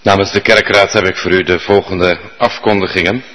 Namens de kerkraad heb ik voor u de volgende afkondigingen.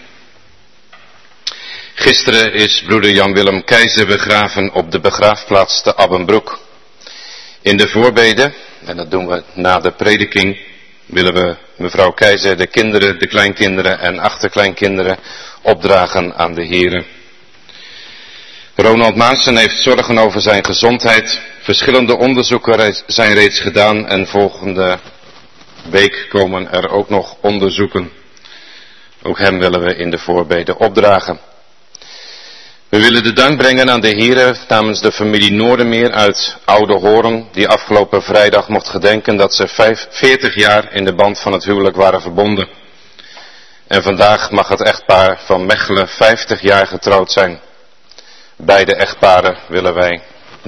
Gisteren is broeder Jan-Willem Keizer begraven op de begraafplaats te Abbenbroek. In de voorbeden, en dat doen we na de prediking, willen we mevrouw Keizer, de kinderen, de kleinkinderen en achterkleinkinderen opdragen aan de Here. Ronald Maassen heeft zorgen over zijn gezondheid. Verschillende onderzoeken zijn reeds gedaan en volgende week komen er ook nog onderzoeken. Ook hem willen we in de voorbeden opdragen. We willen de dank brengen aan de Here namens de familie Noordermeer uit Oude Hoorn, die afgelopen vrijdag mocht gedenken dat ze 40 jaar in de band van het huwelijk waren verbonden. En vandaag mag het echtpaar van Mechelen 50 jaar getrouwd zijn. Beide echtparen willen wij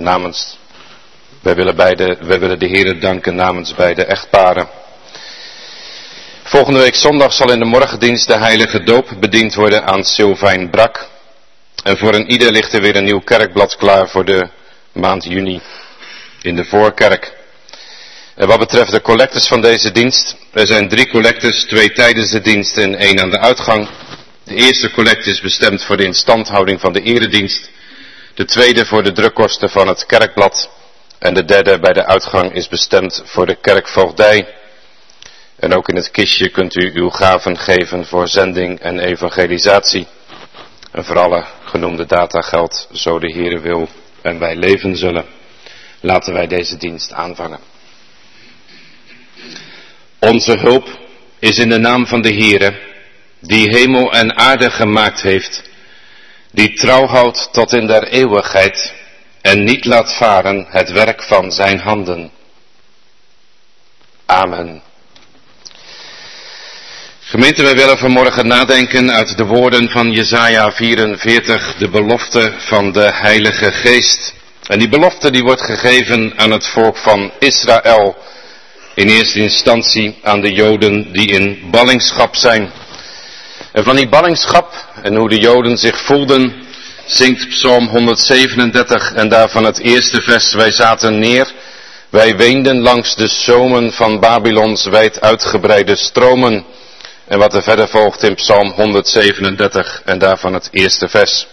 willen de Here danken namens beide echtparen. Volgende week zondag zal in de morgendienst de heilige doop bediend worden aan Sylvijn Brak. En voor een ieder ligt er weer een nieuw kerkblad klaar voor de maand juni in de voorkerk. En wat betreft de collectes van deze dienst, er zijn 3 collectes, 2 tijdens de dienst en 1 aan de uitgang. De eerste collecte is bestemd voor de instandhouding van de eredienst. De tweede voor de drukkosten van het kerkblad. En de derde bij de uitgang is bestemd voor de kerkvoogdij. En ook in het kistje kunt u uw gaven geven voor zending en evangelisatie. En voor alle genoemde data geldt, zo de Heere wil en wij leven zullen. Laten wij deze dienst aanvangen. Onze hulp is in de naam van de Heere, die hemel en aarde gemaakt heeft, die trouw houdt tot in der eeuwigheid en niet laat varen het werk van zijn handen. Amen. Gemeente, wij willen vanmorgen nadenken uit de woorden van Jesaja 44, de belofte van de Heilige Geest. En die belofte die wordt gegeven aan het volk van Israël, in eerste instantie aan de Joden die in ballingschap zijn. En van die ballingschap en hoe de Joden zich voelden, zingt Psalm 137 en daarvan het eerste vers: wij zaten neer, wij weenden langs de zomen van Babylons wijd uitgebreide stromen. En wat er verder volgt in Psalm 137 en daarvan het eerste vers.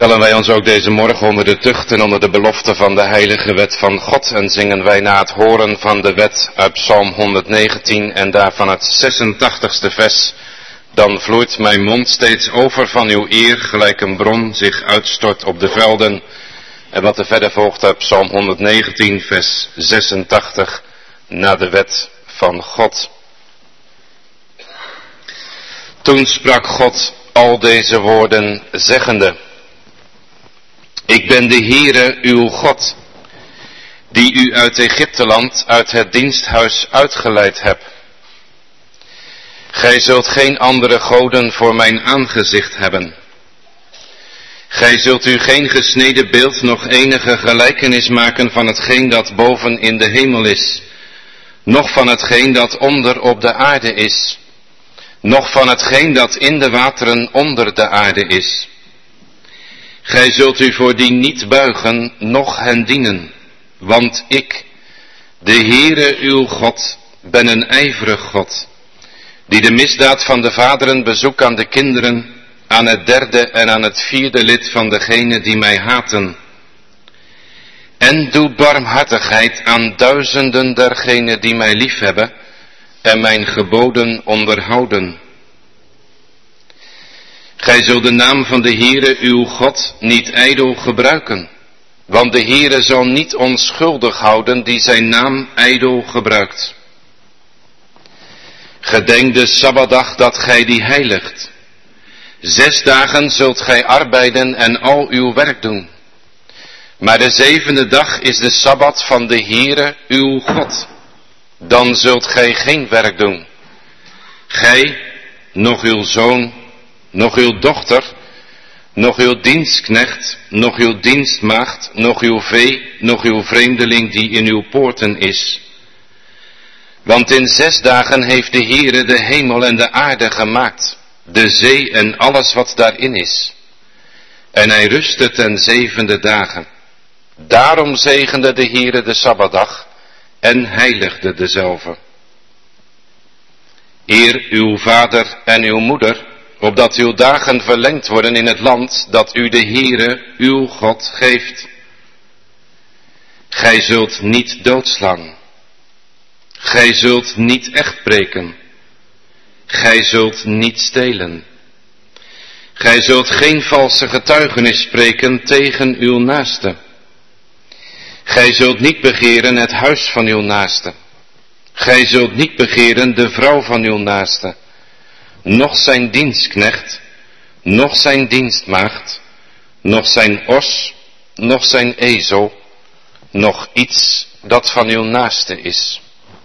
Stellen wij ons ook deze morgen onder de tucht en onder de belofte van de heilige wet van God en zingen wij na het horen van de wet uit Psalm 119 en daarvan het 86ste vers. Dan vloeit mijn mond steeds over van uw eer, gelijk een bron zich uitstort op de velden. En wat er verder volgt uit Psalm 119 vers 86, na de wet van God. Toen sprak God al deze woorden zeggende: Ik ben de Heere uw God, die u uit Egypteland, uit het diensthuis uitgeleid heb. Gij zult geen andere goden voor mijn aangezicht hebben. Gij zult u geen gesneden beeld nog enige gelijkenis maken van hetgeen dat boven in de hemel is, noch van hetgeen dat onder op de aarde is, noch van hetgeen dat in de wateren onder de aarde is. Gij zult u voor die niet buigen, noch hen dienen, want ik, de Heere uw God, ben een ijverig God, die de misdaad van de vaderen bezoekt aan de kinderen, aan het derde en aan het vierde lid van degenen die mij haten. En doe barmhartigheid aan duizenden dergenen die mij liefhebben en mijn geboden onderhouden. Gij zult de naam van de Heere uw God niet ijdel gebruiken, want de Heere zal niet onschuldig houden die zijn naam ijdel gebruikt. Gedenk de Sabbatdag dat gij die heiligt. 6 dagen zult gij arbeiden en al uw werk doen. Maar de 7e dag is de Sabbat van de Heere uw God. Dan zult gij geen werk doen. Gij, noch uw zoon, noch uw dochter, noch uw dienstknecht, noch uw dienstmaagd, noch uw vee, noch uw vreemdeling die in uw poorten is. Want in 6 dagen heeft de Heere de hemel en de aarde gemaakt, de zee en alles wat daarin is. En hij rustte ten 7e dagen. Daarom zegende de Heere de Sabbatdag en heiligde dezelve. Eer uw vader en uw moeder, opdat uw dagen verlengd worden in het land dat u de Heere uw God geeft. Gij zult niet doodslaan. Gij zult niet echtbreken. Gij zult niet stelen. Gij zult geen valse getuigenis spreken tegen uw naaste. Gij zult niet begeren het huis van uw naaste. Gij zult niet begeren de vrouw van uw naaste, noch zijn dienstknecht, noch zijn dienstmaagd, noch zijn os, noch zijn ezel, noch iets dat van uw naaste is.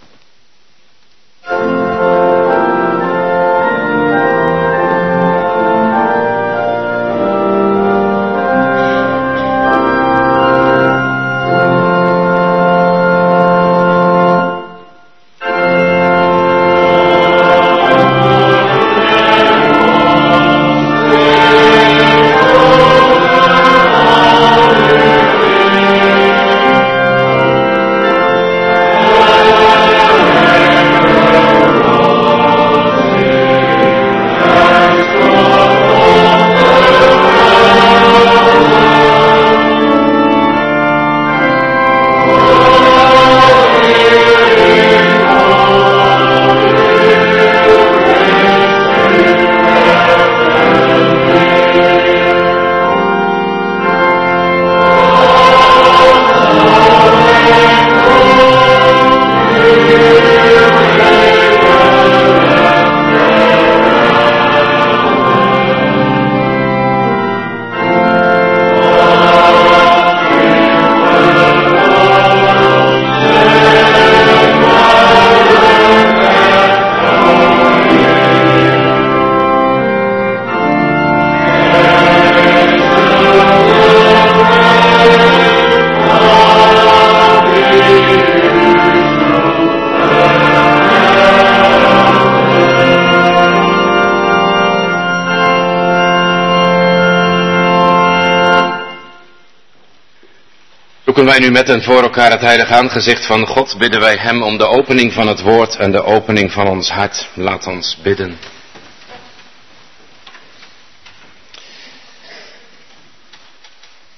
Zoeken wij nu met en voor elkaar het heilige aangezicht van God, bidden wij hem om de opening van het woord en de opening van ons hart. Laat ons bidden.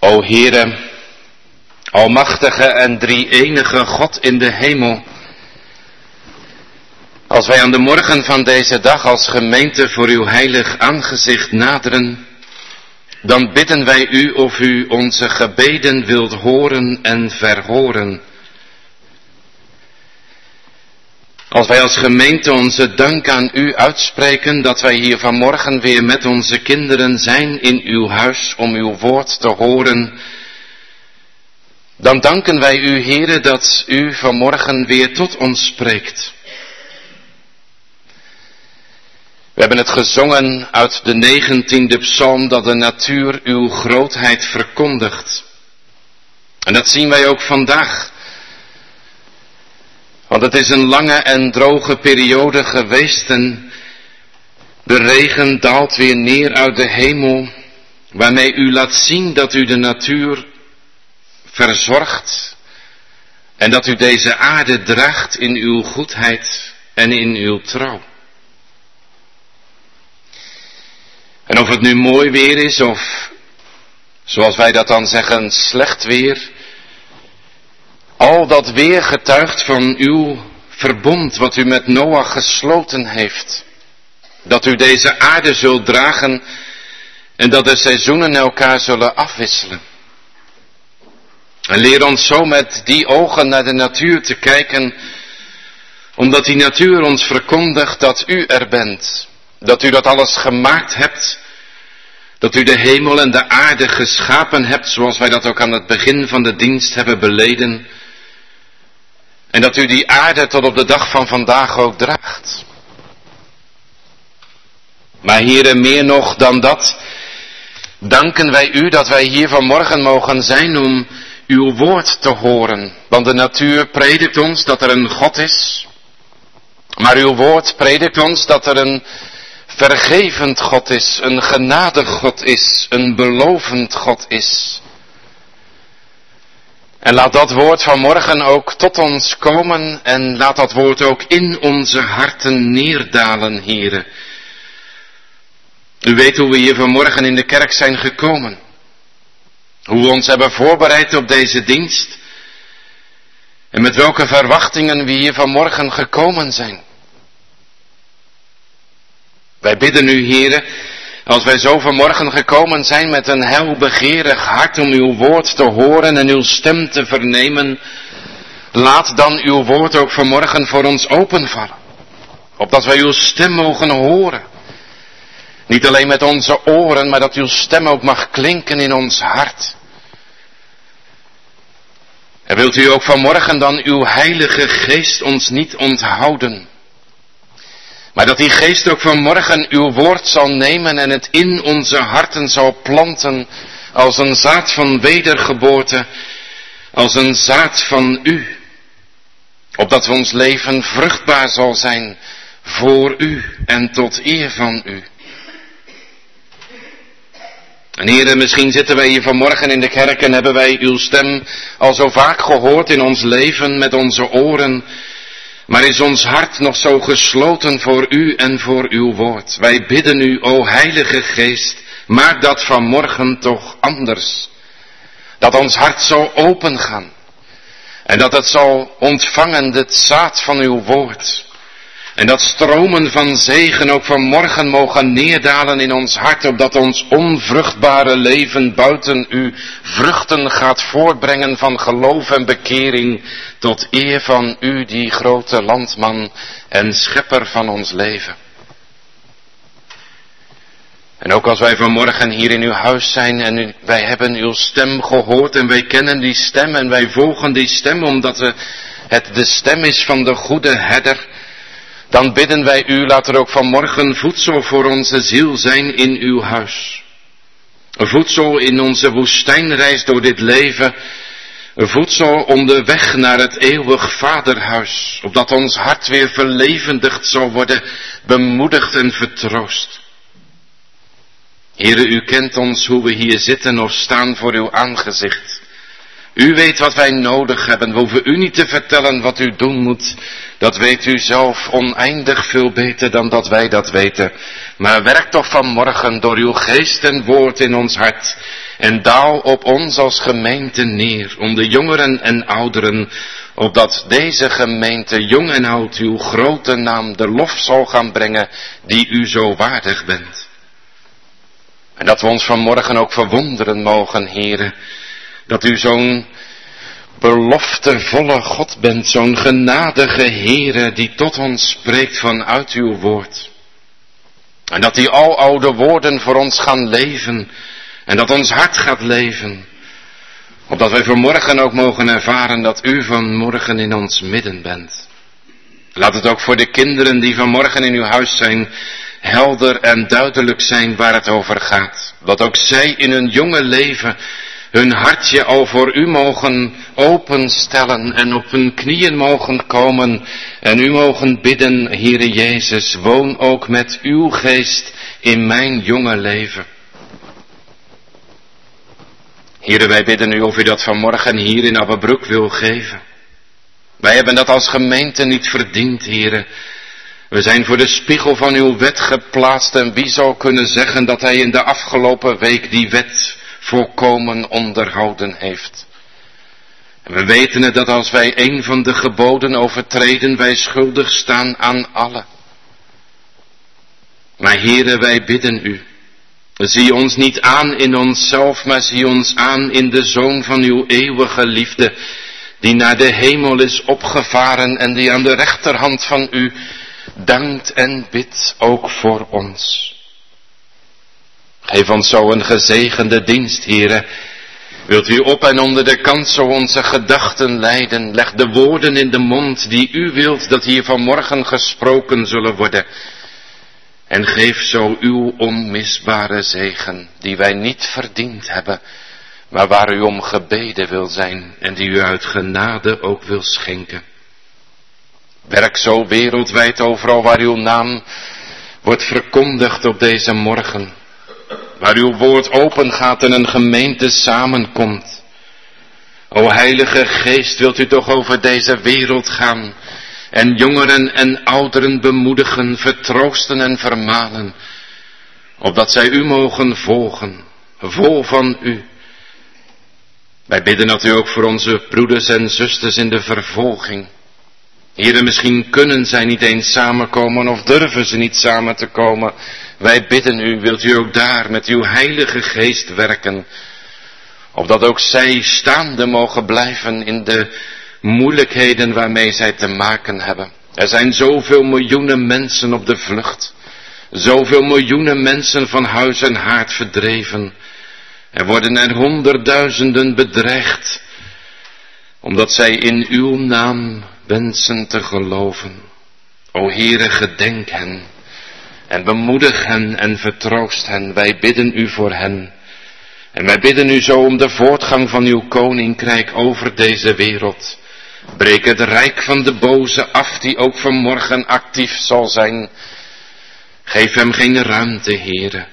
O Heere, almachtige en drie-enige God in de hemel, als wij aan de morgen van deze dag als gemeente voor uw heilig aangezicht naderen, dan bidden wij u of u onze gebeden wilt horen en verhoren. Als wij als gemeente onze dank aan u uitspreken dat wij hier vanmorgen weer met onze kinderen zijn in uw huis om uw woord te horen, dan danken wij u, Heere, dat u vanmorgen weer tot ons spreekt. We hebben het gezongen uit de 19e psalm dat de natuur uw grootheid verkondigt. En dat zien wij ook vandaag. Want het is een lange en droge periode geweest en de regen daalt weer neer uit de hemel, waarmee u laat zien dat u de natuur verzorgt en dat u deze aarde draagt in uw goedheid en in uw trouw. En of het nu mooi weer is of, zoals wij dat dan zeggen, slecht weer, al dat weer getuigt van uw verbond wat u met Noach gesloten heeft. Dat u deze aarde zult dragen en dat de seizoenen elkaar zullen afwisselen. En leer ons zo met die ogen naar de natuur te kijken, omdat die natuur ons verkondigt dat u er bent. Dat u dat alles gemaakt hebt, dat u de hemel en de aarde geschapen hebt, zoals wij dat ook aan het begin van de dienst hebben beleden. En dat u die aarde tot op de dag van vandaag ook draagt. Maar Heere, meer nog dan dat, danken wij u dat wij hier vanmorgen mogen zijn om uw woord te horen. Want de natuur predikt ons dat er een God is. Maar uw woord predikt ons dat er een vergevend God is, een genadig God is, een belovend God is. En laat dat woord vanmorgen ook tot ons komen en laat dat woord ook in onze harten neerdalen, Heere. U weet hoe we hier vanmorgen in de kerk zijn gekomen. Hoe we ons hebben voorbereid op deze dienst. En met welke verwachtingen we hier vanmorgen gekomen zijn. Wij bidden u, Heere, als wij zo vanmorgen gekomen zijn met een heilbegeerig hart om uw woord te horen en uw stem te vernemen, laat dan uw woord ook vanmorgen voor ons openvallen. Opdat wij uw stem mogen horen. Niet alleen met onze oren, maar dat uw stem ook mag klinken in ons hart. En wilt u ook vanmorgen dan uw heilige geest ons niet onthouden. Maar dat die geest ook vanmorgen uw woord zal nemen en het in onze harten zal planten als een zaad van wedergeboorte, als een zaad van u. Opdat we ons leven vruchtbaar zal zijn voor u en tot eer van u. En Heere, misschien zitten wij hier vanmorgen in de kerk en hebben wij uw stem al zo vaak gehoord in ons leven met onze oren. Maar is ons hart nog zo gesloten voor u en voor uw woord? Wij bidden u, o Heilige Geest, maak dat vanmorgen toch anders. Dat ons hart zal opengaan. En dat het zal ontvangen het zaad van uw woord. En dat stromen van zegen ook vanmorgen mogen neerdalen in ons hart, opdat ons onvruchtbare leven buiten u vruchten gaat voortbrengen van geloof en bekering, tot eer van u, die grote landman en schepper van ons leven. En ook als wij vanmorgen hier in uw huis zijn en wij hebben uw stem gehoord en wij kennen die stem en wij volgen die stem omdat het de stem is van de goede herder, dan bidden wij u, laat er ook vanmorgen voedsel voor onze ziel zijn in uw huis. Een voedsel in onze woestijnreis door dit leven. Een voedsel om de weg naar het eeuwig vaderhuis. Opdat ons hart weer verlevendigd zal worden, bemoedigd en vertroost. Heere, u kent ons hoe we hier zitten of staan voor uw aangezicht. U weet wat wij nodig hebben. We hoeven u niet te vertellen wat u doen moet. Dat weet u zelf oneindig veel beter dan dat wij dat weten. Maar werk toch vanmorgen door uw geest en woord in ons hart. En daal op ons als gemeente neer, om de jongeren en ouderen, opdat deze gemeente, jong en oud, uw grote naam de lof zal gaan brengen, die u zo waardig bent. En dat we ons vanmorgen ook verwonderen mogen, Heere, dat u zo'n beloftevolle God bent, zo'n genadige Heere, die tot ons spreekt vanuit uw woord. En dat die aloude woorden voor ons gaan leven, en dat ons hart gaat leven, opdat wij vanmorgen ook mogen ervaren dat u vanmorgen in ons midden bent. Laat het ook voor de kinderen die vanmorgen in uw huis zijn, helder en duidelijk zijn waar het over gaat. Dat ook zij in hun jonge leven hun hartje al voor u mogen openstellen en op hun knieën mogen komen en u mogen bidden, Heere Jezus, woon ook met uw geest in mijn jonge leven. Heere, wij bidden u of u dat vanmorgen hier in Abbebroek wil geven. Wij hebben dat als gemeente niet verdiend, Heere. We zijn voor de spiegel van uw wet geplaatst en wie zou kunnen zeggen dat hij in de afgelopen week die wet volkomen onderhouden heeft. En we weten het dat als wij een van de geboden overtreden, wij schuldig staan aan alle. Maar Heere, wij bidden u. Zie ons niet aan in onszelf, maar zie ons aan in de Zoon van uw eeuwige liefde, die naar de hemel is opgevaren en die aan de rechterhand van u dankt en bidt ook voor ons. Geef ons zo een gezegende dienst, Heere. Wilt u op en onder de kansel onze gedachten leiden. Leg de woorden in de mond die u wilt dat hier vanmorgen gesproken zullen worden. En geef zo uw onmisbare zegen, die wij niet verdiend hebben, maar waar u om gebeden wil zijn en die u uit genade ook wil schenken. Werk zo wereldwijd overal waar uw naam wordt verkondigd op deze morgen. Waar uw woord open gaat en een gemeente samenkomt. O Heilige Geest, wilt u toch over deze wereld gaan en jongeren en ouderen bemoedigen, vertroosten en vermanen, opdat zij u mogen volgen, vol van u. Wij bidden dat u ook voor onze broeders en zusters in de vervolging. Heren, misschien kunnen zij niet eens samenkomen of durven ze niet samen te komen. Wij bidden u, wilt u ook daar met uw Heilige Geest werken, opdat ook zij staande mogen blijven in de moeilijkheden waarmee zij te maken hebben. Er zijn zoveel miljoenen mensen op de vlucht, zoveel miljoenen mensen van huis en haard verdreven. Er worden er honderdduizenden bedreigd, omdat zij in uw naam wensen te geloven. O Heere, gedenk hen en bemoedig hen en vertroost hen. Wij bidden u voor hen. En wij bidden u zo om de voortgang van uw koninkrijk over deze wereld. Breek het rijk van de boze af, die ook vanmorgen actief zal zijn. Geef hem geen ruimte, Heere.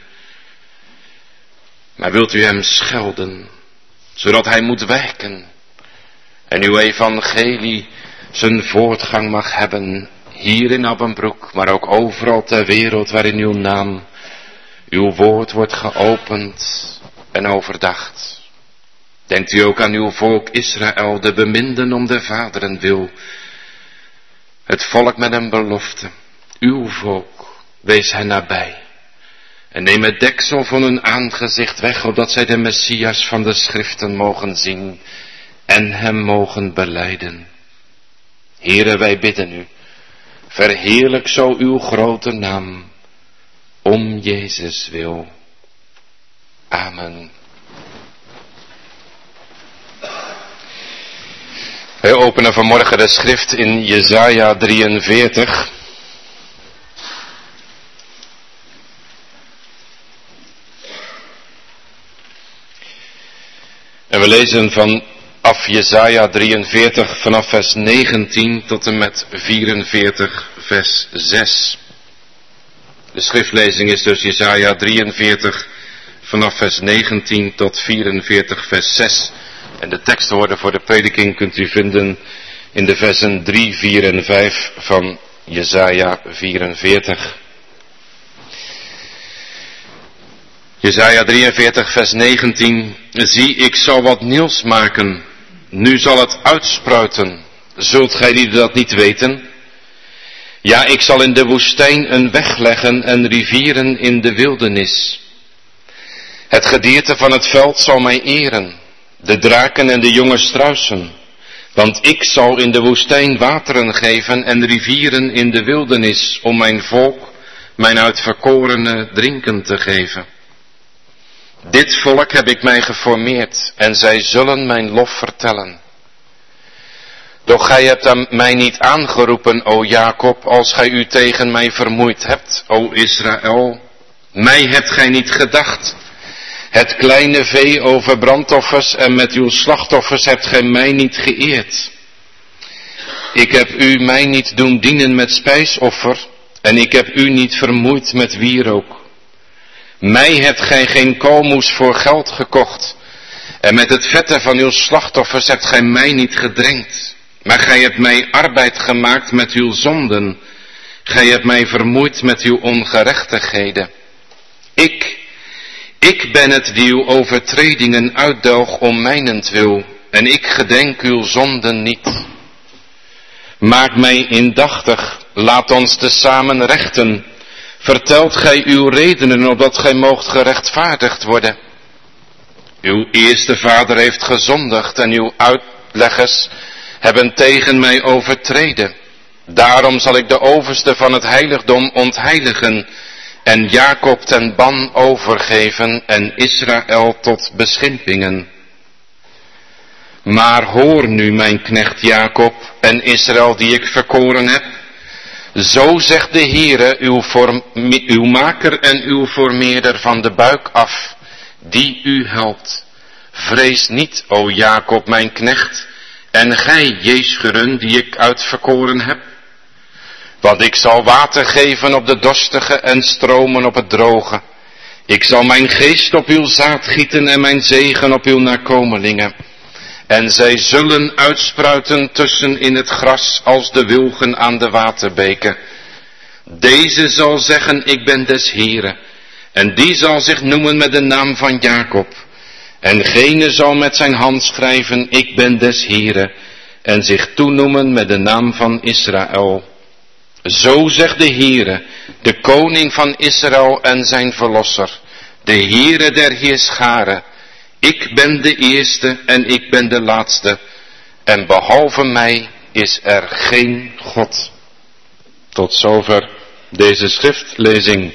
Maar wilt u hem schelden, zodat hij moet wijken en uw evangelie zijn voortgang mag hebben, hier in Abbebroek, maar ook overal ter wereld waarin uw naam, uw woord wordt geopend en overdacht. Denkt u ook aan uw volk Israël, de beminden om de vaderen wil. Het volk met een belofte, uw volk, wees hen nabij. En neem het deksel van hun aangezicht weg, opdat zij de Messias van de schriften mogen zien en hem mogen belijden. Heere, wij bidden u, verheerlijk zo uw grote naam, om Jezus wil. Amen. Wij openen vanmorgen de schrift in Jesaja 43. En we lezen vanaf Jesaja 43 vanaf vers 19 tot en met 44 vers 6. De schriftlezing is dus Jesaja 43 vanaf vers 19 tot 44 vers 6. En de tekstwoorden voor de prediking kunt u vinden in de versen 3, 4 en 5 van Jesaja 44. Jesaja 43 vers 19. Zie, ik zal wat nieuws maken. Nu zal het uitspruiten. Zult gij die dat niet weten? Ja, ik zal in de woestijn een weg leggen en rivieren in de wildernis. Het gedierte van het veld zal mij eren. De draken en de jonge struisen. Want ik zal in de woestijn wateren geven en rivieren in de wildernis, om mijn volk, mijn uitverkorene, drinken te geven. Dit volk heb ik mij geformeerd, en zij zullen mijn lof vertellen. Doch gij hebt mij niet aangeroepen, o Jacob, als gij u tegen mij vermoeid hebt, o Israël. Mij hebt gij niet gedacht. Het kleine vee over brandoffers en met uw slachtoffers hebt gij mij niet geëerd. Ik heb u mij niet doen dienen met spijsoffer en ik heb u niet vermoeid met wierook. Mij hebt gij geen kalmoes voor geld gekocht en met het vette van uw slachtoffers hebt gij mij niet gedrenkt. Maar gij hebt mij arbeid gemaakt met uw zonden. Gij hebt mij vermoeid met uw ongerechtigheden. Ik ben het die uw overtredingen uitdelg om mijnentwil, en ik gedenk uw zonden niet. Maak mij indachtig, laat ons tezamen rechten. Vertelt gij uw redenen, opdat gij moogt gerechtvaardigd worden. Uw eerste vader heeft gezondigd en uw uitleggers hebben tegen mij overtreden. Daarom zal ik de overste van het heiligdom ontheiligen en Jacob ten ban overgeven en Israël tot beschimpingen. Maar hoor nu mijn knecht Jacob en Israël die ik verkoren heb. Zo zegt de Heere, uw maker en uw formeerder van de buik af, die u helpt. Vrees niet, o Jacob mijn knecht, en gij, Jeschurun, die ik uitverkoren heb. Want ik zal water geven op de dorstige en stromen op het droge. Ik zal mijn geest op uw zaad gieten en mijn zegen op uw nakomelingen. En zij zullen uitspruiten tussen in het gras als de wilgen aan de waterbeken. Deze zal zeggen, ik ben des Heeren. En die zal zich noemen met de naam van Jacob. En gene zal met zijn hand schrijven, ik ben des Heeren. En zich toenoemen met de naam van Israël. Zo zegt de Heere, de koning van Israël en zijn verlosser, de Heere der heerscharen. Ik ben de eerste en ik ben de laatste, en behalve mij is er geen God. Tot zover deze schriftlezing.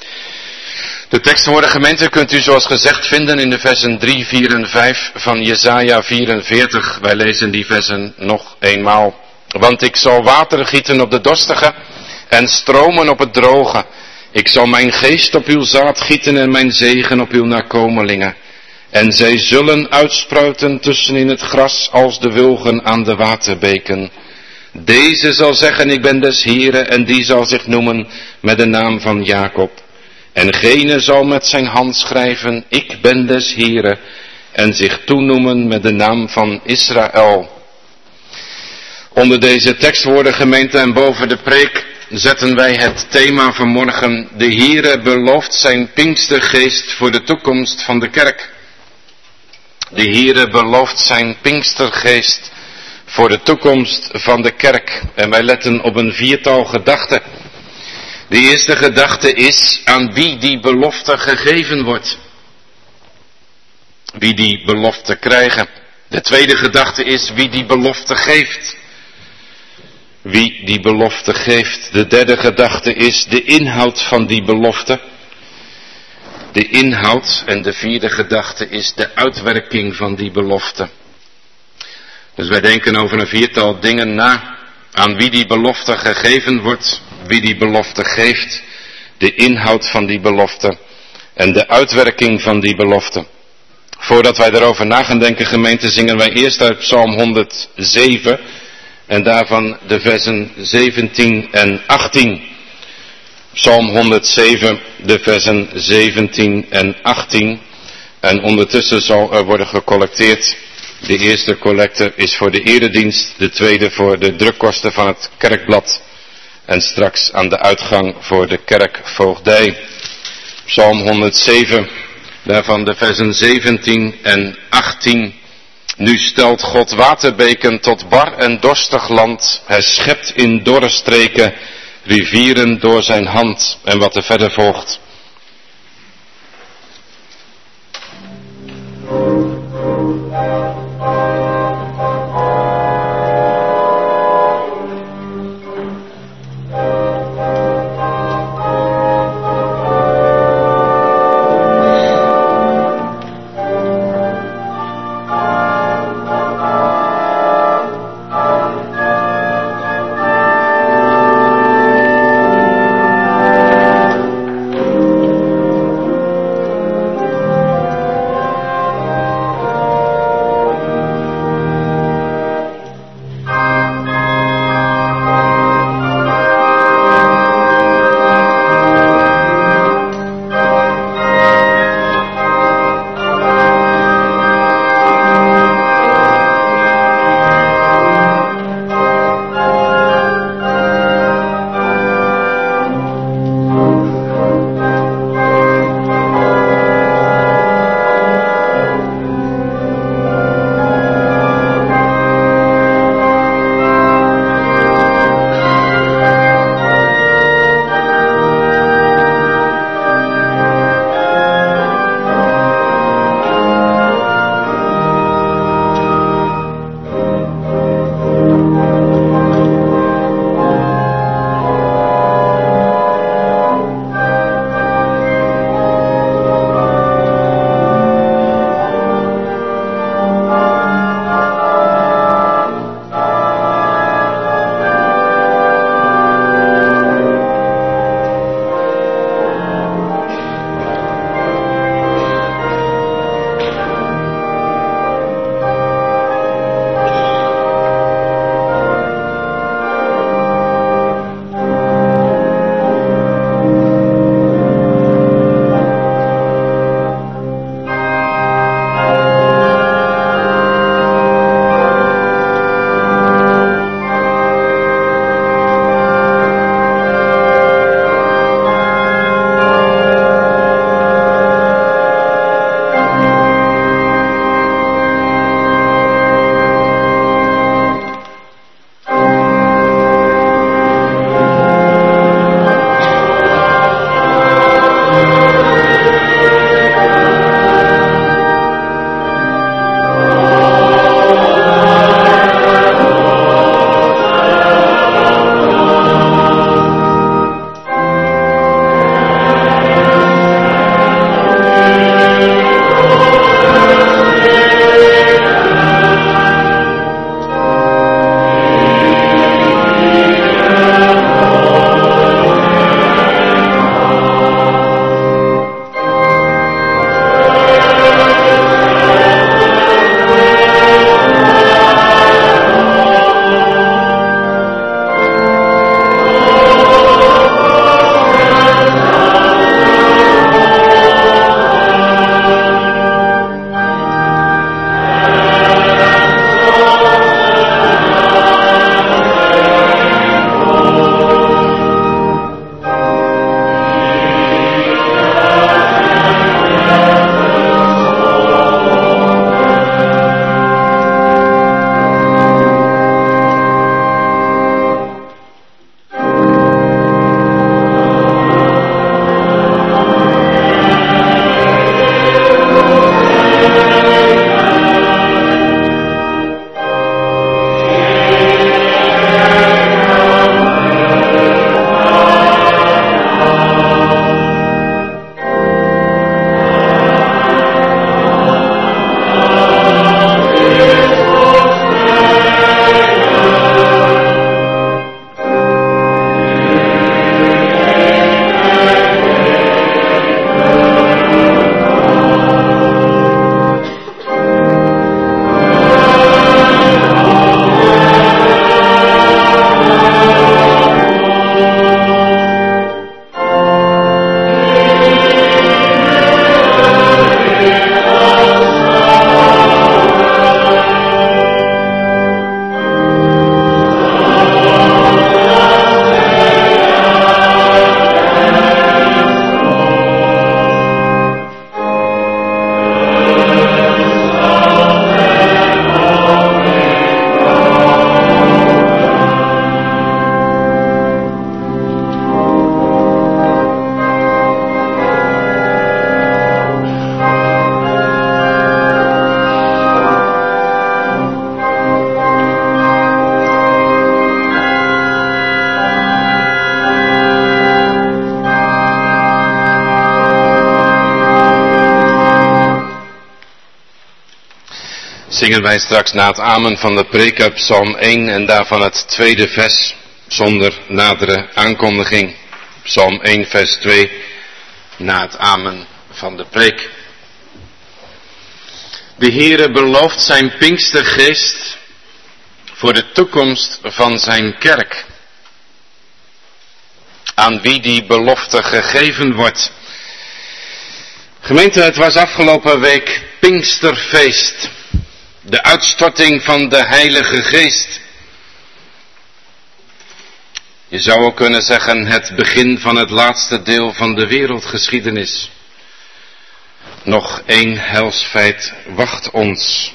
De tekstwoorden gemeente kunt u zoals gezegd vinden in de versen 3, 4 en 5 van Jesaja 44. Wij lezen die versen nog eenmaal. Want ik zal water gieten op de dorstige en stromen op het droge. Ik zal mijn geest op uw zaad gieten en mijn zegen op uw nakomelingen. En zij zullen uitspruiten tussen in het gras als de wilgen aan de waterbeken. Deze zal zeggen, ik ben des Heeren, en die zal zich noemen met de naam van Jacob. En gene zal met zijn hand schrijven, ik ben des Heeren, en zich toenoemen met de naam van Israël. Onder deze tekstwoorden gemeente en boven de preek zetten wij het thema vanmorgen, de Heere belooft zijn Pinkstergeest voor de toekomst van de kerk. De Heere belooft zijn Pinkstergeest voor de toekomst van de kerk. En wij letten op een viertal gedachten. De eerste gedachte is aan wie die belofte gegeven wordt. Wie die belofte krijgen. De tweede gedachte is wie die belofte geeft. Wie die belofte geeft. De derde gedachte is de inhoud van die belofte. De inhoud en de vierde gedachte is de uitwerking van die belofte. Dus wij denken over een viertal dingen na. Aan wie die belofte gegeven wordt. Wie die belofte geeft. De inhoud van die belofte. En de uitwerking van die belofte. Voordat wij daarover na gaan denken gemeente zingen wij eerst uit Psalm 107. En daarvan de versen 17 en 18. Psalm 107, de versen 17 en 18. En ondertussen zal er worden gecollecteerd. De eerste collecte is voor de eredienst, de tweede voor de drukkosten van het kerkblad. En straks aan de uitgang voor de kerkvoogdij. Psalm 107, Daarvan de versen 17 en 18. Nu stelt God waterbeken tot bar en dorstig land. Hij schept in dorre streken rivieren door zijn hand. En wat er verder volgt. Zingen wij straks na het amen van de preek uit Psalm 1 en daarvan het tweede vers zonder nadere aankondiging. Psalm 1 vers 2 na het amen van de preek. De Heere belooft zijn Pinkstergeest voor de toekomst van zijn kerk. Aan wie die belofte gegeven wordt. Gemeente, het was afgelopen week Pinksterfeest. De uitstorting van de Heilige Geest. Je zou ook kunnen zeggen het begin van het laatste deel van de wereldgeschiedenis. Nog één helsfeit wacht ons.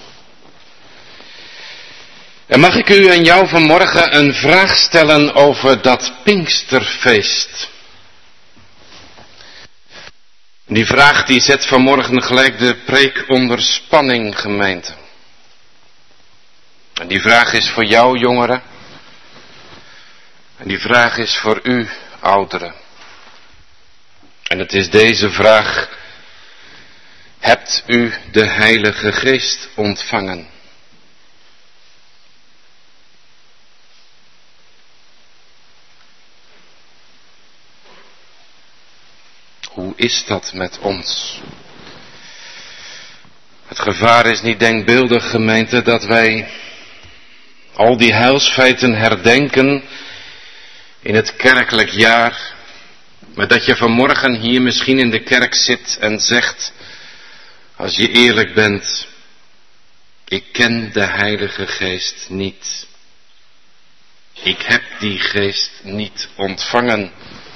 En mag ik u en jou vanmorgen een vraag stellen over dat Pinksterfeest? Die vraag die zet vanmorgen gelijk de preek onder spanning, gemeente. En die vraag is voor jou, jongeren. En die vraag is voor u, ouderen. En het is deze vraag: hebt u de Heilige Geest ontvangen? Hoe is dat met ons? Het gevaar is niet denkbeeldig, gemeente, dat wij al die heilsfeiten herdenken in het kerkelijk jaar, maar dat je vanmorgen hier misschien in de kerk zit en zegt, als je eerlijk bent, ik ken de Heilige Geest niet. Ik heb die Geest niet ontvangen.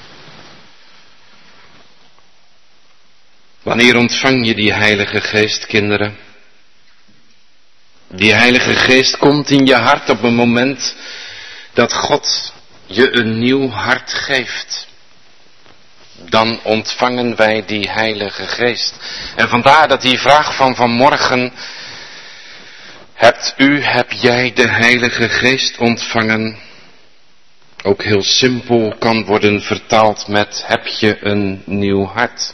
Wanneer ontvang je die Heilige Geest, kinderen? Die Heilige Geest komt in je hart op een moment dat God je een nieuw hart geeft. Dan ontvangen wij die Heilige Geest. En vandaar dat die vraag van vanmorgen: heb jij de Heilige Geest ontvangen? Ook heel simpel kan worden vertaald met: heb je een nieuw hart?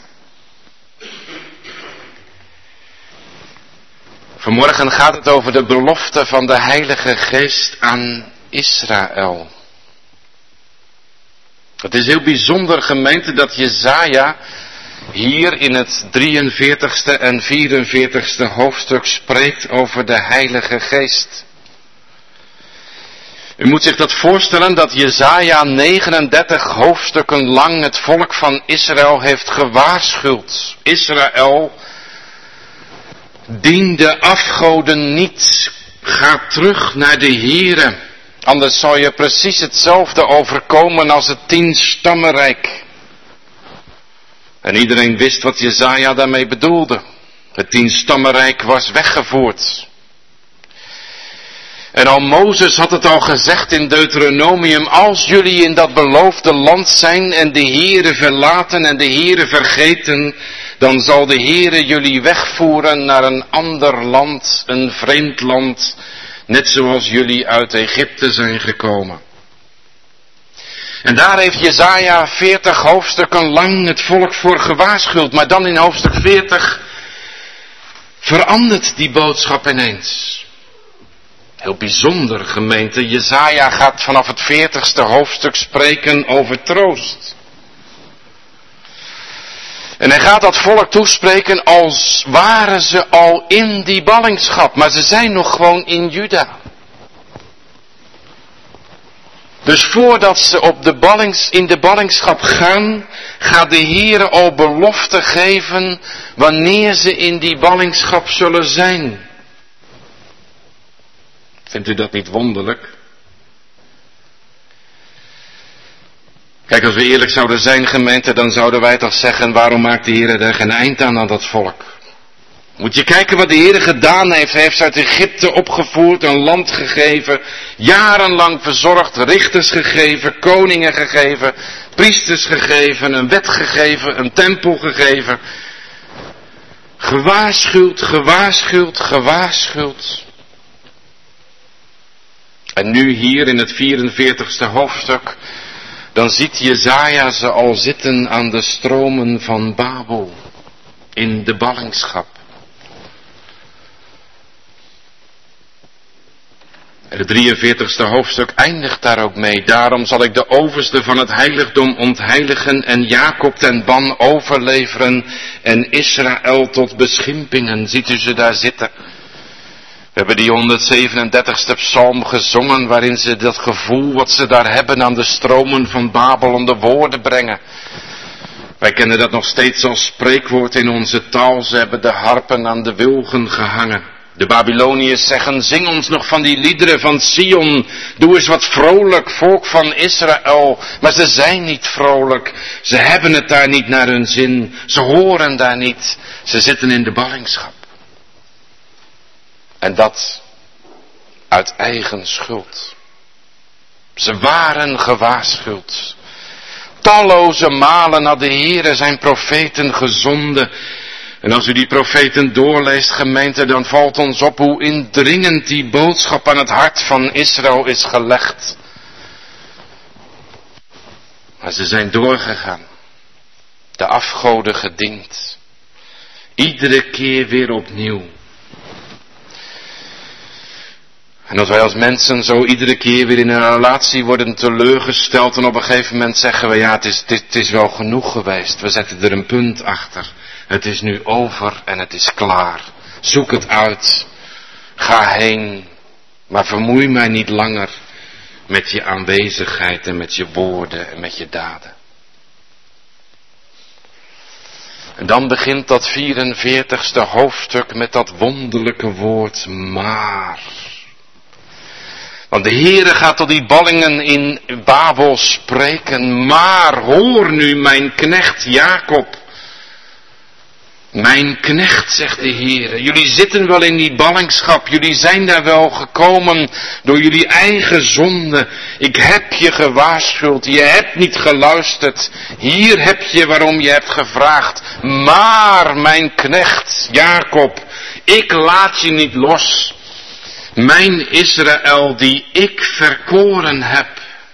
Vanmorgen gaat het over de belofte van de Heilige Geest aan Israël. Het is heel bijzonder, gemeente, dat Jesaja hier in het 43ste en 44ste hoofdstuk spreekt over de Heilige Geest. U moet zich dat voorstellen dat Jesaja 39 hoofdstukken lang het volk van Israël heeft gewaarschuwd. Israël, dien de afgoden niet. Ga terug naar de Heere. Anders zal je precies hetzelfde overkomen als het 10-stammenrijk. En iedereen wist wat Jesaja daarmee bedoelde. Het 10-stammenrijk was weggevoerd. En al Mozes had het al gezegd in Deuteronomium: als jullie in dat beloofde land zijn en de Heere verlaten en de Heere vergeten, dan zal de Heere jullie wegvoeren naar een ander land, een vreemd land, net zoals jullie uit Egypte zijn gekomen. En daar heeft Jesaja 40 hoofdstukken lang het volk voor gewaarschuwd. Maar dan in hoofdstuk 40 verandert die boodschap ineens. Heel bijzonder, gemeente. Jesaja gaat vanaf het 40ste hoofdstuk spreken over troost. En hij gaat dat volk toespreken als waren ze al in die ballingschap. Maar ze zijn nog gewoon in Juda. Dus voordat ze in de ballingschap gaan, gaat de Heere al belofte geven wanneer ze in die ballingschap zullen zijn. Vindt u dat niet wonderlijk? Kijk, als we eerlijk zouden zijn, gemeente, dan zouden wij toch zeggen: waarom maakt de Heere er geen eind aan dat volk? Moet je kijken wat de Heere gedaan heeft. Hij heeft ze uit Egypte opgevoerd, een land gegeven, jarenlang verzorgd, richters gegeven, koningen gegeven, priesters gegeven, een wet gegeven, een tempel gegeven. Gewaarschuwd, gewaarschuwd, gewaarschuwd. En nu hier in het 44ste hoofdstuk, dan ziet Jesaja ze al zitten aan de stromen van Babel, in de ballingschap. En het 43ste hoofdstuk eindigt daar ook mee. Daarom zal ik de overste van het heiligdom ontheiligen en Jacob ten ban overleveren en Israël tot beschimpingen. Ziet u ze daar zitten? We hebben die 137ste psalm gezongen waarin ze dat gevoel wat ze daar hebben aan de stromen van Babel om de woorden brengen. Wij kennen dat nog steeds als spreekwoord in onze taal. Ze hebben de harpen aan de wilgen gehangen. De Babyloniërs zeggen, zing ons nog van die liederen van Sion. Doe eens wat vrolijk, volk van Israël. Maar ze zijn niet vrolijk. Ze hebben het daar niet naar hun zin. Ze horen daar niet. Ze zitten in de ballingschap. En dat uit eigen schuld. Ze waren gewaarschuwd. Talloze malen had de Heere zijn profeten gezonden. En als u die profeten doorleest, gemeente, dan valt ons op hoe indringend die boodschap aan het hart van Israël is gelegd. Maar ze zijn doorgegaan. De afgoden gediend. Iedere keer weer opnieuw. En dat wij als mensen zo iedere keer weer in een relatie worden teleurgesteld en op een gegeven moment zeggen we, ja, het is wel genoeg geweest. We zetten er een punt achter. Het is nu over en het is klaar. Zoek het uit. Ga heen. Maar vermoei mij niet langer met je aanwezigheid en met je woorden en met je daden. En dan begint dat 44ste hoofdstuk met dat wonderlijke woord maar. Want de Heere gaat tot die ballingen in Babel spreken. Maar hoor nu mijn knecht Jacob. Mijn knecht, zegt de Heere. Jullie zitten wel in die ballingschap. Jullie zijn daar wel gekomen door jullie eigen zonde. Ik heb je gewaarschuwd. Je hebt niet geluisterd. Hier heb je waarom je hebt gevraagd. Maar mijn knecht Jacob, ik laat je niet los. Mijn Israël die ik verkoren heb.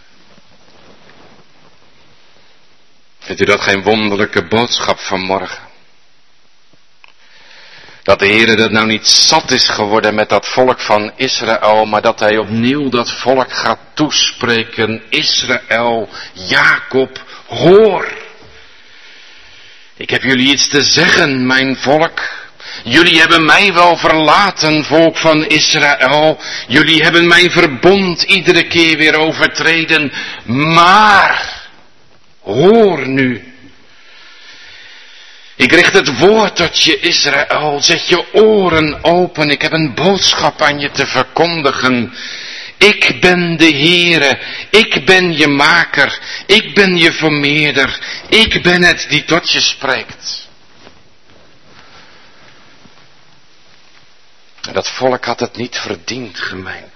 Vindt u dat geen wonderlijke boodschap vanmorgen? Dat de Heere dat nou niet zat is geworden met dat volk van Israël, maar dat hij opnieuw dat volk gaat toespreken. Israël, Jacob, hoor. Ik heb jullie iets te zeggen, mijn volk. Jullie hebben mij wel verlaten, volk van Israël. Jullie hebben mijn verbond iedere keer weer overtreden. Maar, hoor nu. Ik richt het woord tot je Israël. Zet je oren open. Ik heb een boodschap aan je te verkondigen. Ik ben de Heere. Ik ben je maker. Ik ben je vermeerder. Ik ben het die tot je spreekt. En dat volk had het niet verdiend, gemeente.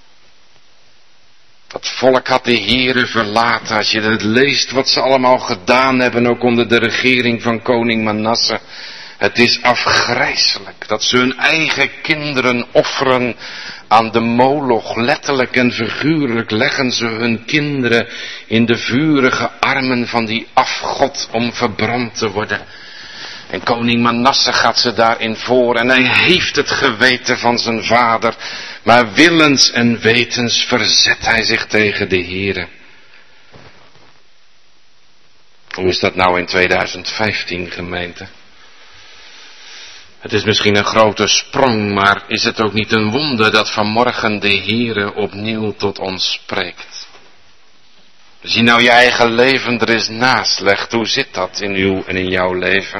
Dat volk had de Heere verlaten. Als je het leest wat ze allemaal gedaan hebben, ook onder de regering van koning Manasse. Het is afgrijselijk dat ze hun eigen kinderen offeren aan de Moloch. Letterlijk en figuurlijk leggen ze hun kinderen in de vurige armen van die afgod om verbrand te worden. En koning Manasse gaat ze daarin voor en hij heeft het geweten van zijn vader. Maar willens en wetens verzet hij zich tegen de Heere. Hoe is dat nou in 2015, gemeente? Het is misschien een grote sprong, maar is het ook niet een wonder dat vanmorgen de Heere opnieuw tot ons spreekt? Als je nou je eigen leven er eens naast legt, hoe zit dat in uw en in jouw leven?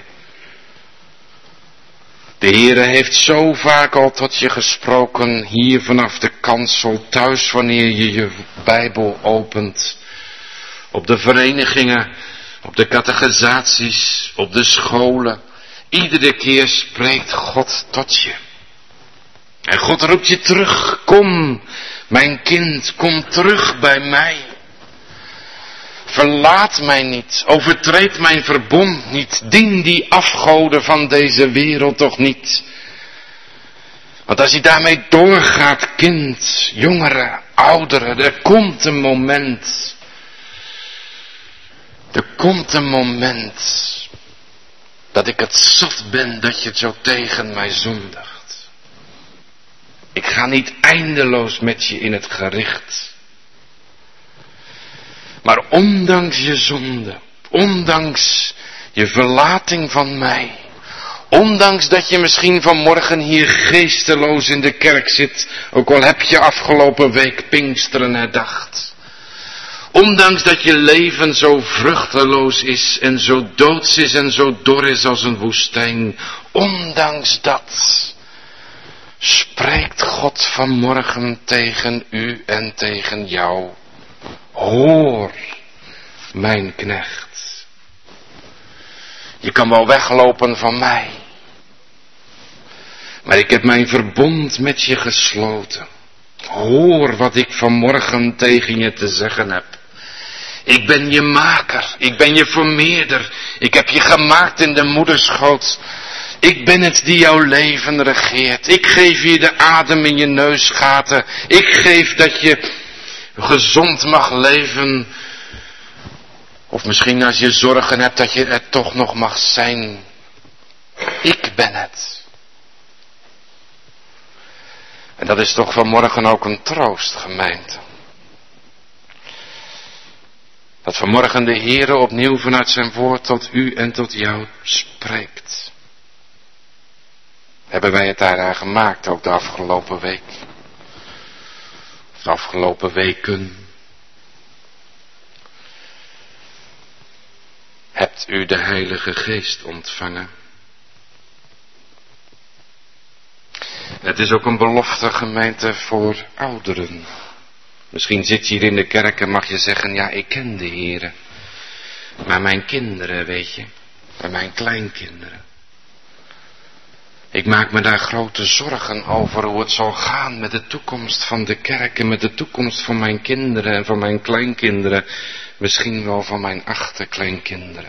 De Heere heeft zo vaak al tot je gesproken, hier vanaf de kansel, thuis wanneer je je Bijbel opent. Op de verenigingen, op de catechisaties, op de scholen. Iedere keer spreekt God tot je. En God roept je terug, kom, mijn kind, kom terug bij mij. Verlaat mij niet, overtreed mijn verbond niet, dien die afgoden van deze wereld toch niet. Want als je daarmee doorgaat, kind, jongeren, ouderen, er komt een moment dat ik het zat ben dat je het zo tegen mij zondigt. Ik ga niet eindeloos met je in het gericht. Maar ondanks je zonde, ondanks je verlating van mij, ondanks dat je misschien vanmorgen hier geesteloos in de kerk zit, ook al heb je afgelopen week Pinksteren herdacht. Ondanks dat je leven zo vruchteloos is en zo doods is en zo dor is als een woestijn. Ondanks dat spreekt God vanmorgen tegen u en tegen jou. Hoor, mijn knecht. Je kan wel weglopen van mij. Maar ik heb mijn verbond met je gesloten. Hoor wat ik vanmorgen tegen je te zeggen heb. Ik ben je maker, ik ben je vermeerder, ik heb je gemaakt in de moederschoot. Ik ben het die jouw leven regeert. Ik geef je de adem in je neusgaten. Ik geef dat je gezond mag leven. Of misschien als je zorgen hebt dat je er toch nog mag zijn. Ik ben het. En dat is toch vanmorgen ook een troost, gemeente. Dat vanmorgen de Heere opnieuw vanuit zijn woord tot u en tot jou spreekt. Hebben wij het daaraan gemaakt, ook de afgelopen week. Of de afgelopen weken. Hebt u de Heilige Geest ontvangen? Het is ook een belofte, gemeente, voor ouderen. Misschien zit je hier in de kerk en mag je zeggen, ja, ik ken de Heere. Maar mijn kinderen, weet je, en mijn kleinkinderen. Ik maak me daar grote zorgen over hoe het zal gaan met de toekomst van de kerk en met de toekomst van mijn kinderen en van mijn kleinkinderen. Misschien wel van mijn achterkleinkinderen.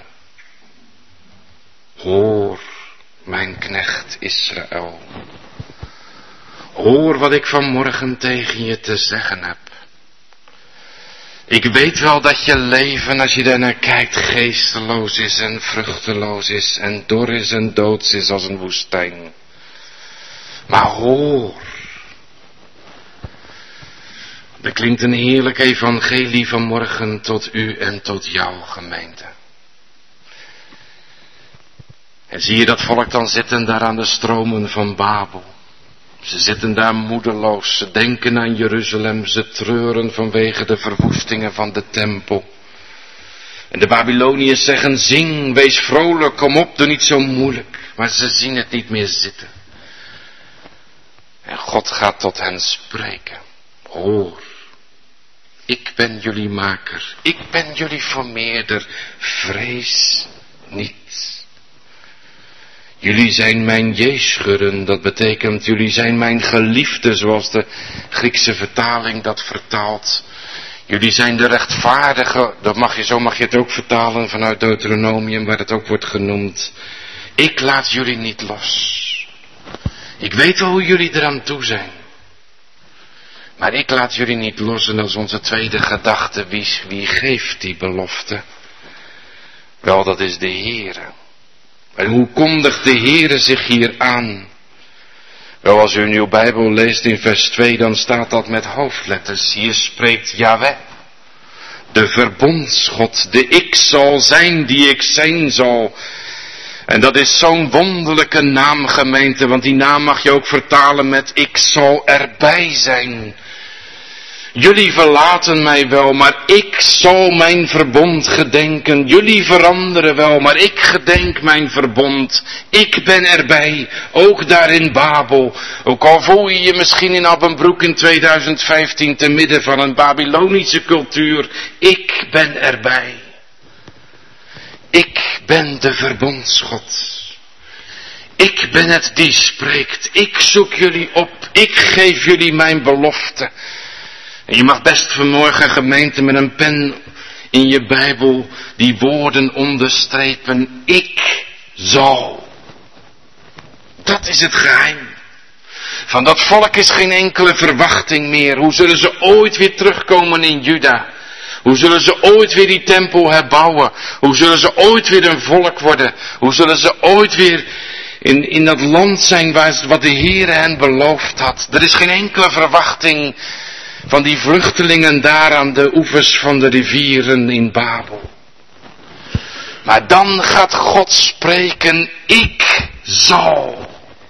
Hoor, mijn knecht Israël. Hoor wat ik vanmorgen tegen je te zeggen heb. Ik weet wel dat je leven, als je daar naar kijkt, geesteloos is en vruchteloos is en dor is en doods is als een woestijn. Maar hoor. Er klinkt een heerlijk evangelie vanmorgen tot u en tot jou, gemeente. En zie je dat volk dan zitten daar aan de stromen van Babel. Ze zitten daar moedeloos, ze denken aan Jeruzalem, ze treuren vanwege de verwoestingen van de tempel. En de Babyloniërs zeggen, zing, wees vrolijk, kom op, doe niet zo moeilijk. Maar ze zien het niet meer zitten. En God gaat tot hen spreken. Hoor, ik ben jullie maker, ik ben jullie vermeerder, vrees niet. Jullie zijn mijn Jeschurren, dat betekent jullie zijn mijn geliefden, zoals de Griekse vertaling dat vertaalt. Jullie zijn de rechtvaardigen, zo mag je het ook vertalen vanuit Deuteronomium, waar het ook wordt genoemd. Ik laat jullie niet los. Ik weet wel hoe jullie eraan toe zijn. Maar ik laat jullie niet los. En dat is onze tweede gedachte. Wie geeft die belofte? Wel, dat is de Heere. En hoe kondigt de Heere zich hier aan? Wel, als u in uw Bijbel leest in vers 2, dan staat dat met hoofdletters. Hier spreekt Yahweh. De verbondsgod, de ik zal zijn die ik zijn zal. En dat is zo'n wonderlijke naam, gemeente, want die naam mag je ook vertalen met ik zal erbij zijn. Jullie verlaten mij wel, maar ik zal mijn verbond gedenken. Jullie veranderen wel, maar ik gedenk mijn verbond. Ik ben erbij, ook daar in Babel. Ook al voel je je misschien in Abbenbroek in 2015 te midden van een Babylonische cultuur. Ik ben erbij. Ik ben de verbondsgod. Ik ben het die spreekt. Ik zoek jullie op. Ik geef jullie mijn belofte. En je mag best vanmorgen, gemeente, met een pen in je Bijbel die woorden onderstrepen. Ik zal. Dat is het geheim. Van dat volk is geen enkele verwachting meer. Hoe zullen ze ooit weer terugkomen in Juda? Hoe zullen ze ooit weer die tempel herbouwen? Hoe zullen ze ooit weer een volk worden? Hoe zullen ze ooit weer in dat land zijn wat de Heere hen beloofd had. Er is geen enkele verwachting van die vluchtelingen daar aan de oevers van de rivieren in Babel. Maar dan gaat God spreken, ik zal.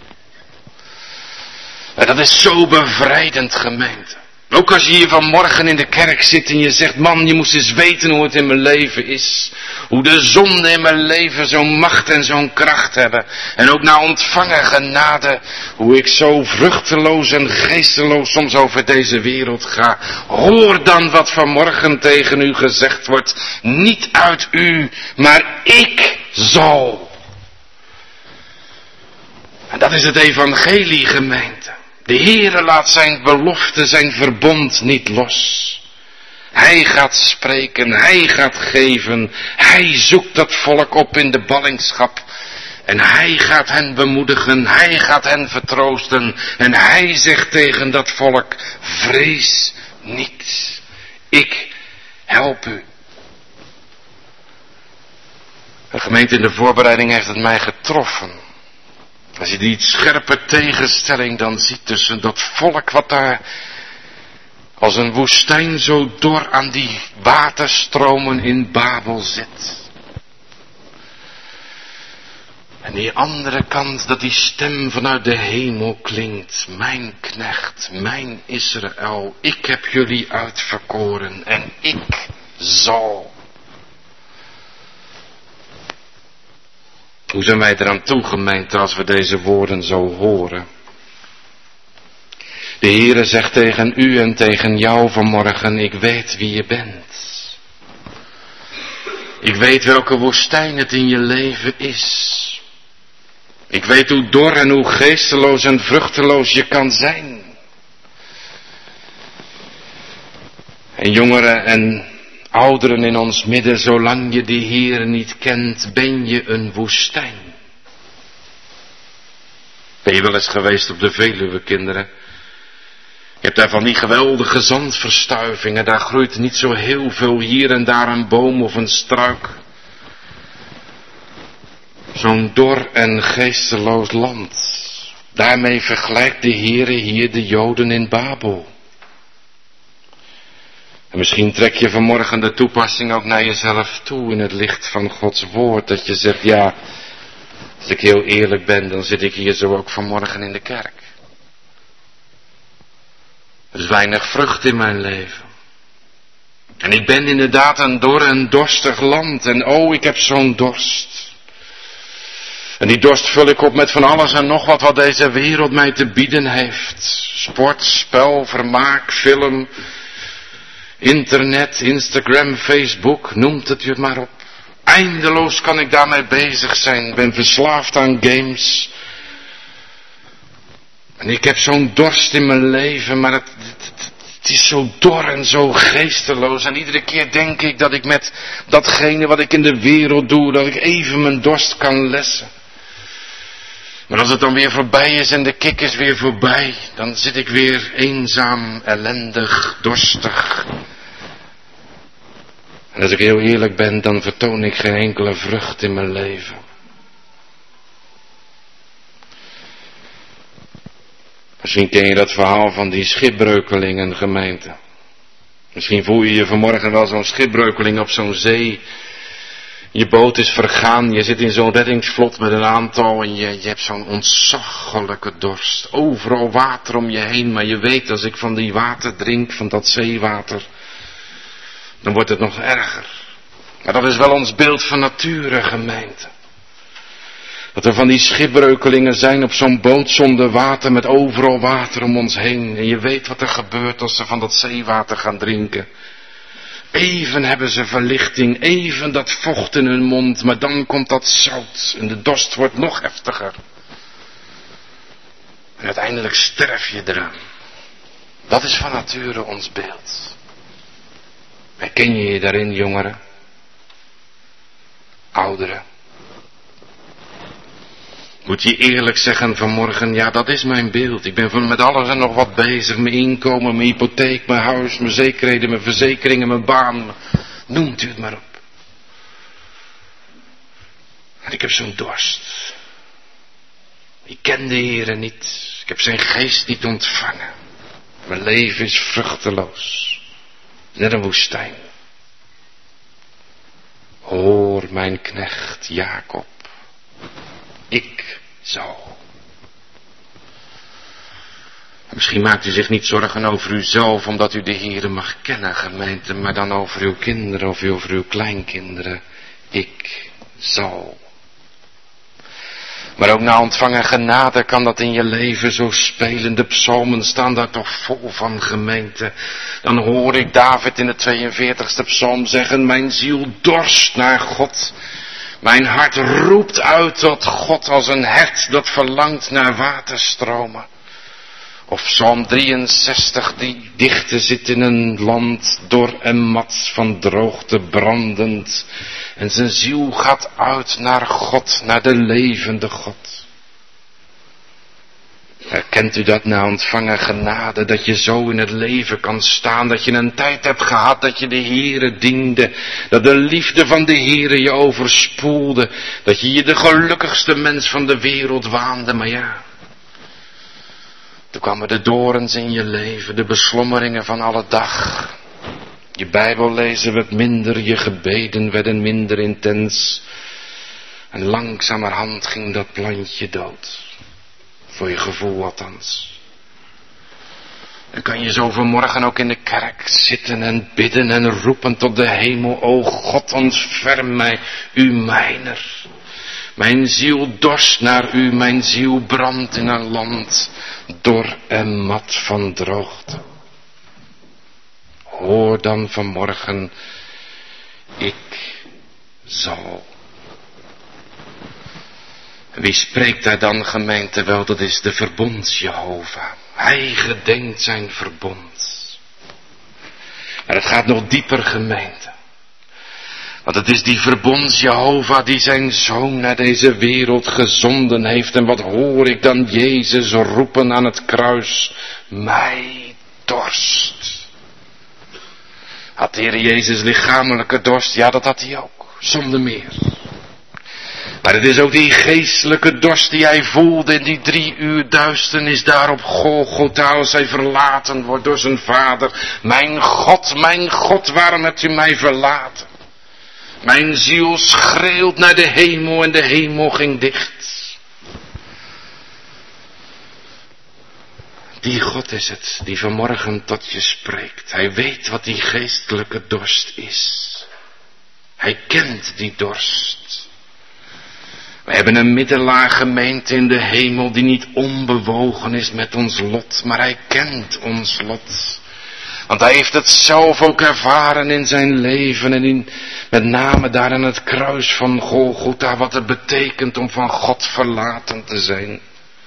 En dat is zo bevrijdend, gemeente. Ook als je hier vanmorgen in de kerk zit en je zegt, man, je moest eens weten hoe het in mijn leven is. Hoe de zonden in mijn leven zo'n macht en zo'n kracht hebben. En ook na ontvangen genade, hoe ik zo vruchteloos en geesteloos soms over deze wereld ga. Hoor dan wat vanmorgen tegen u gezegd wordt. Niet uit u, maar ik zal. En dat is het evangelie, gemeente. De Heere laat zijn belofte, zijn verbond niet los. Hij gaat spreken, hij gaat geven, hij zoekt dat volk op in de ballingschap. En hij gaat hen bemoedigen, hij gaat hen vertroosten. En hij zegt tegen dat volk, vrees niet, ik help u. De gemeente in de voorbereiding heeft het mij getroffen. Als je die scherpe tegenstelling dan ziet tussen dat volk wat daar als een woestijn zo dor aan die waterstromen in Babel zit. En die andere kant dat die stem vanuit de hemel klinkt. Mijn knecht, mijn Israël, ik heb jullie uitverkoren en ik zal. Hoe zijn wij eraan toe, gemeente, als we deze woorden zo horen? De Heere zegt tegen u en tegen jou vanmorgen, ik weet wie je bent. Ik weet welke woestijn het in je leven is. Ik weet hoe dor en hoe geesteloos en vruchteloos je kan zijn. En jongeren en ouderen in ons midden, zolang je die Heer niet kent, ben je een woestijn. Ben je wel eens geweest op de Veluwe, kinderen? Je hebt daar van die geweldige zandverstuivingen, daar groeit niet zo heel veel, hier en daar een boom of een struik. Zo'n dor en geesteloos land. Daarmee vergelijkt de Heere hier de Joden in Babel. En misschien trek je vanmorgen de toepassing ook naar jezelf toe in het licht van Gods woord. Dat je zegt, ja, als ik heel eerlijk ben, dan zit ik hier zo ook vanmorgen in de kerk. Er is weinig vrucht in mijn leven. En ik ben inderdaad een dor en dorstig land. En oh, ik heb zo'n dorst. En die dorst vul ik op met van alles en nog wat deze wereld mij te bieden heeft. Sport, spel, vermaak, film, internet, Instagram, Facebook, noemt het u maar op. Eindeloos kan ik daarmee bezig zijn. Ik ben verslaafd aan games. En ik heb zo'n dorst in mijn leven, maar het is zo dor en zo geesteloos. En iedere keer denk ik dat ik met datgene wat ik in de wereld doe, dat ik even mijn dorst kan lessen. Maar als het dan weer voorbij is en de kick is weer voorbij, dan zit ik weer eenzaam, ellendig, dorstig. En als ik heel eerlijk ben, dan vertoon ik geen enkele vrucht in mijn leven. Misschien ken je dat verhaal van die schipbreukelingen, gemeente. Misschien voel je je vanmorgen wel zo'n schipbreukeling op zo'n zee. Je boot is vergaan, je zit in zo'n reddingsvlot met een aantal en je hebt zo'n ontzaglijke dorst. Overal water om je heen, maar je weet als ik van die water drink, van dat zeewater, dan wordt het nog erger. Maar dat is wel ons beeld van nature, gemeente. Dat er van die schipbreukelingen zijn op zo'n boot zonder water, met overal water om ons heen. En je weet wat er gebeurt als ze van dat zeewater gaan drinken. Even hebben ze verlichting, even dat vocht in hun mond, maar dan komt dat zout en de dorst wordt nog heftiger. En uiteindelijk sterf je eraan. Dat is van nature ons beeld. Herken je je daarin, jongeren? Ouderen? Moet je eerlijk zeggen vanmorgen, ja, dat is mijn beeld. Ik ben met alles en nog wat bezig. Mijn inkomen, mijn hypotheek, mijn huis, mijn zekerheden, mijn verzekeringen, mijn baan. Noemt u het maar op. En ik heb zo'n dorst. Ik ken de Heere niet. Ik heb zijn geest niet ontvangen. Mijn leven is vruchteloos. Net een woestijn. Hoor mijn knecht Jacob. Ik zal. Misschien maakt u zich niet zorgen over uzelf, omdat u de Heere mag kennen, gemeente, maar dan over uw kinderen of over uw kleinkinderen. Ik zal. Maar ook na ontvangen genade kan dat in je leven zo spelen. De psalmen staan daar toch vol van, gemeente. Dan hoor ik David in de 42e psalm zeggen, mijn ziel dorst naar God. Mijn hart roept uit tot God als een hert dat verlangt naar waterstromen. Of Psalm 63, die dichter zit in een land dor en mat van droogte brandend. En zijn ziel gaat uit naar God, naar de levende God. Herkent u dat na ontvangen genade, dat je zo in het leven kan staan, dat je een tijd hebt gehad dat je de Heere diende, dat de liefde van de Heere je overspoelde, dat je je de gelukkigste mens van de wereld waande, maar ja. Toen kwamen de dorens in je leven, de beslommeringen van alle dag. Je Bijbel lezen werd minder, je gebeden werden minder intens. En langzamerhand ging dat plantje dood. Voor je gevoel althans. En kan je zo vanmorgen ook in de kerk zitten en bidden en roepen tot de hemel. O God, ontferm mij, u mijner. Mijn ziel dorst naar u, mijn ziel brandt in een land dor en mat van droogte. Hoor dan vanmorgen, ik zal. Wie spreekt daar dan, gemeente? Wel, dat is de verbonds Jehovah. Hij gedenkt zijn verbond. Maar het gaat nog dieper, gemeente. Want het is die verbonds Jehovah die zijn zoon naar deze wereld gezonden heeft. En wat hoor ik dan Jezus roepen aan het kruis? Mij dorst. Had de Heer Jezus lichamelijke dorst? Ja, dat had hij ook. Zonder meer. Maar het is ook die geestelijke dorst die hij voelde in die 3 uur duisternis daar op Golgotha als hij verlaten wordt door zijn vader. Mijn God, waarom hebt u mij verlaten? Mijn ziel schreeuwt naar de hemel en de hemel ging dicht. Die God is het die vanmorgen tot je spreekt. Hij weet wat die geestelijke dorst is. Hij kent die dorst. We hebben een middelaar gemeente in de hemel die niet onbewogen is met ons lot, maar hij kent ons lot. Want hij heeft het zelf ook ervaren in zijn leven en met name daar aan het kruis van Golgotha, wat het betekent om van God verlaten te zijn.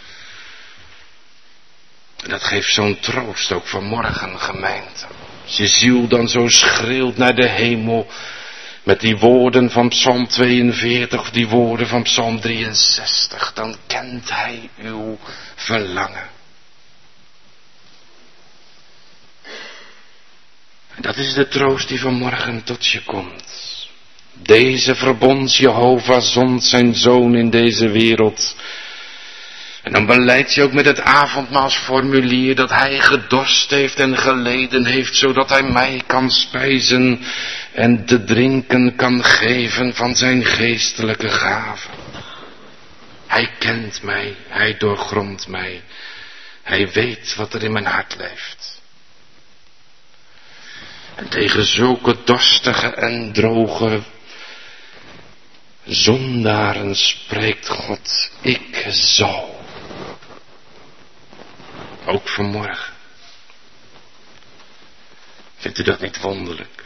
En dat geeft zo'n troost ook vanmorgen, gemeente. Als je ziel dan zo schreeuwt naar de hemel met die woorden van Psalm 42 of die woorden van Psalm 63, dan kent hij uw verlangen. En dat is de troost die vanmorgen tot je komt. Deze verbonds Jehovah zond zijn zoon in deze wereld. En dan beleidt je ook met het avondmaalsformulier dat hij gedorst heeft en geleden heeft, zodat hij mij kan spijzen en te drinken kan geven van zijn geestelijke gaven. Hij kent mij, hij doorgrondt mij, hij weet wat er in mijn hart leeft. En tegen zulke dorstige en droge zondaren spreekt God, ik zal. Ook vanmorgen. Vindt u dat niet wonderlijk?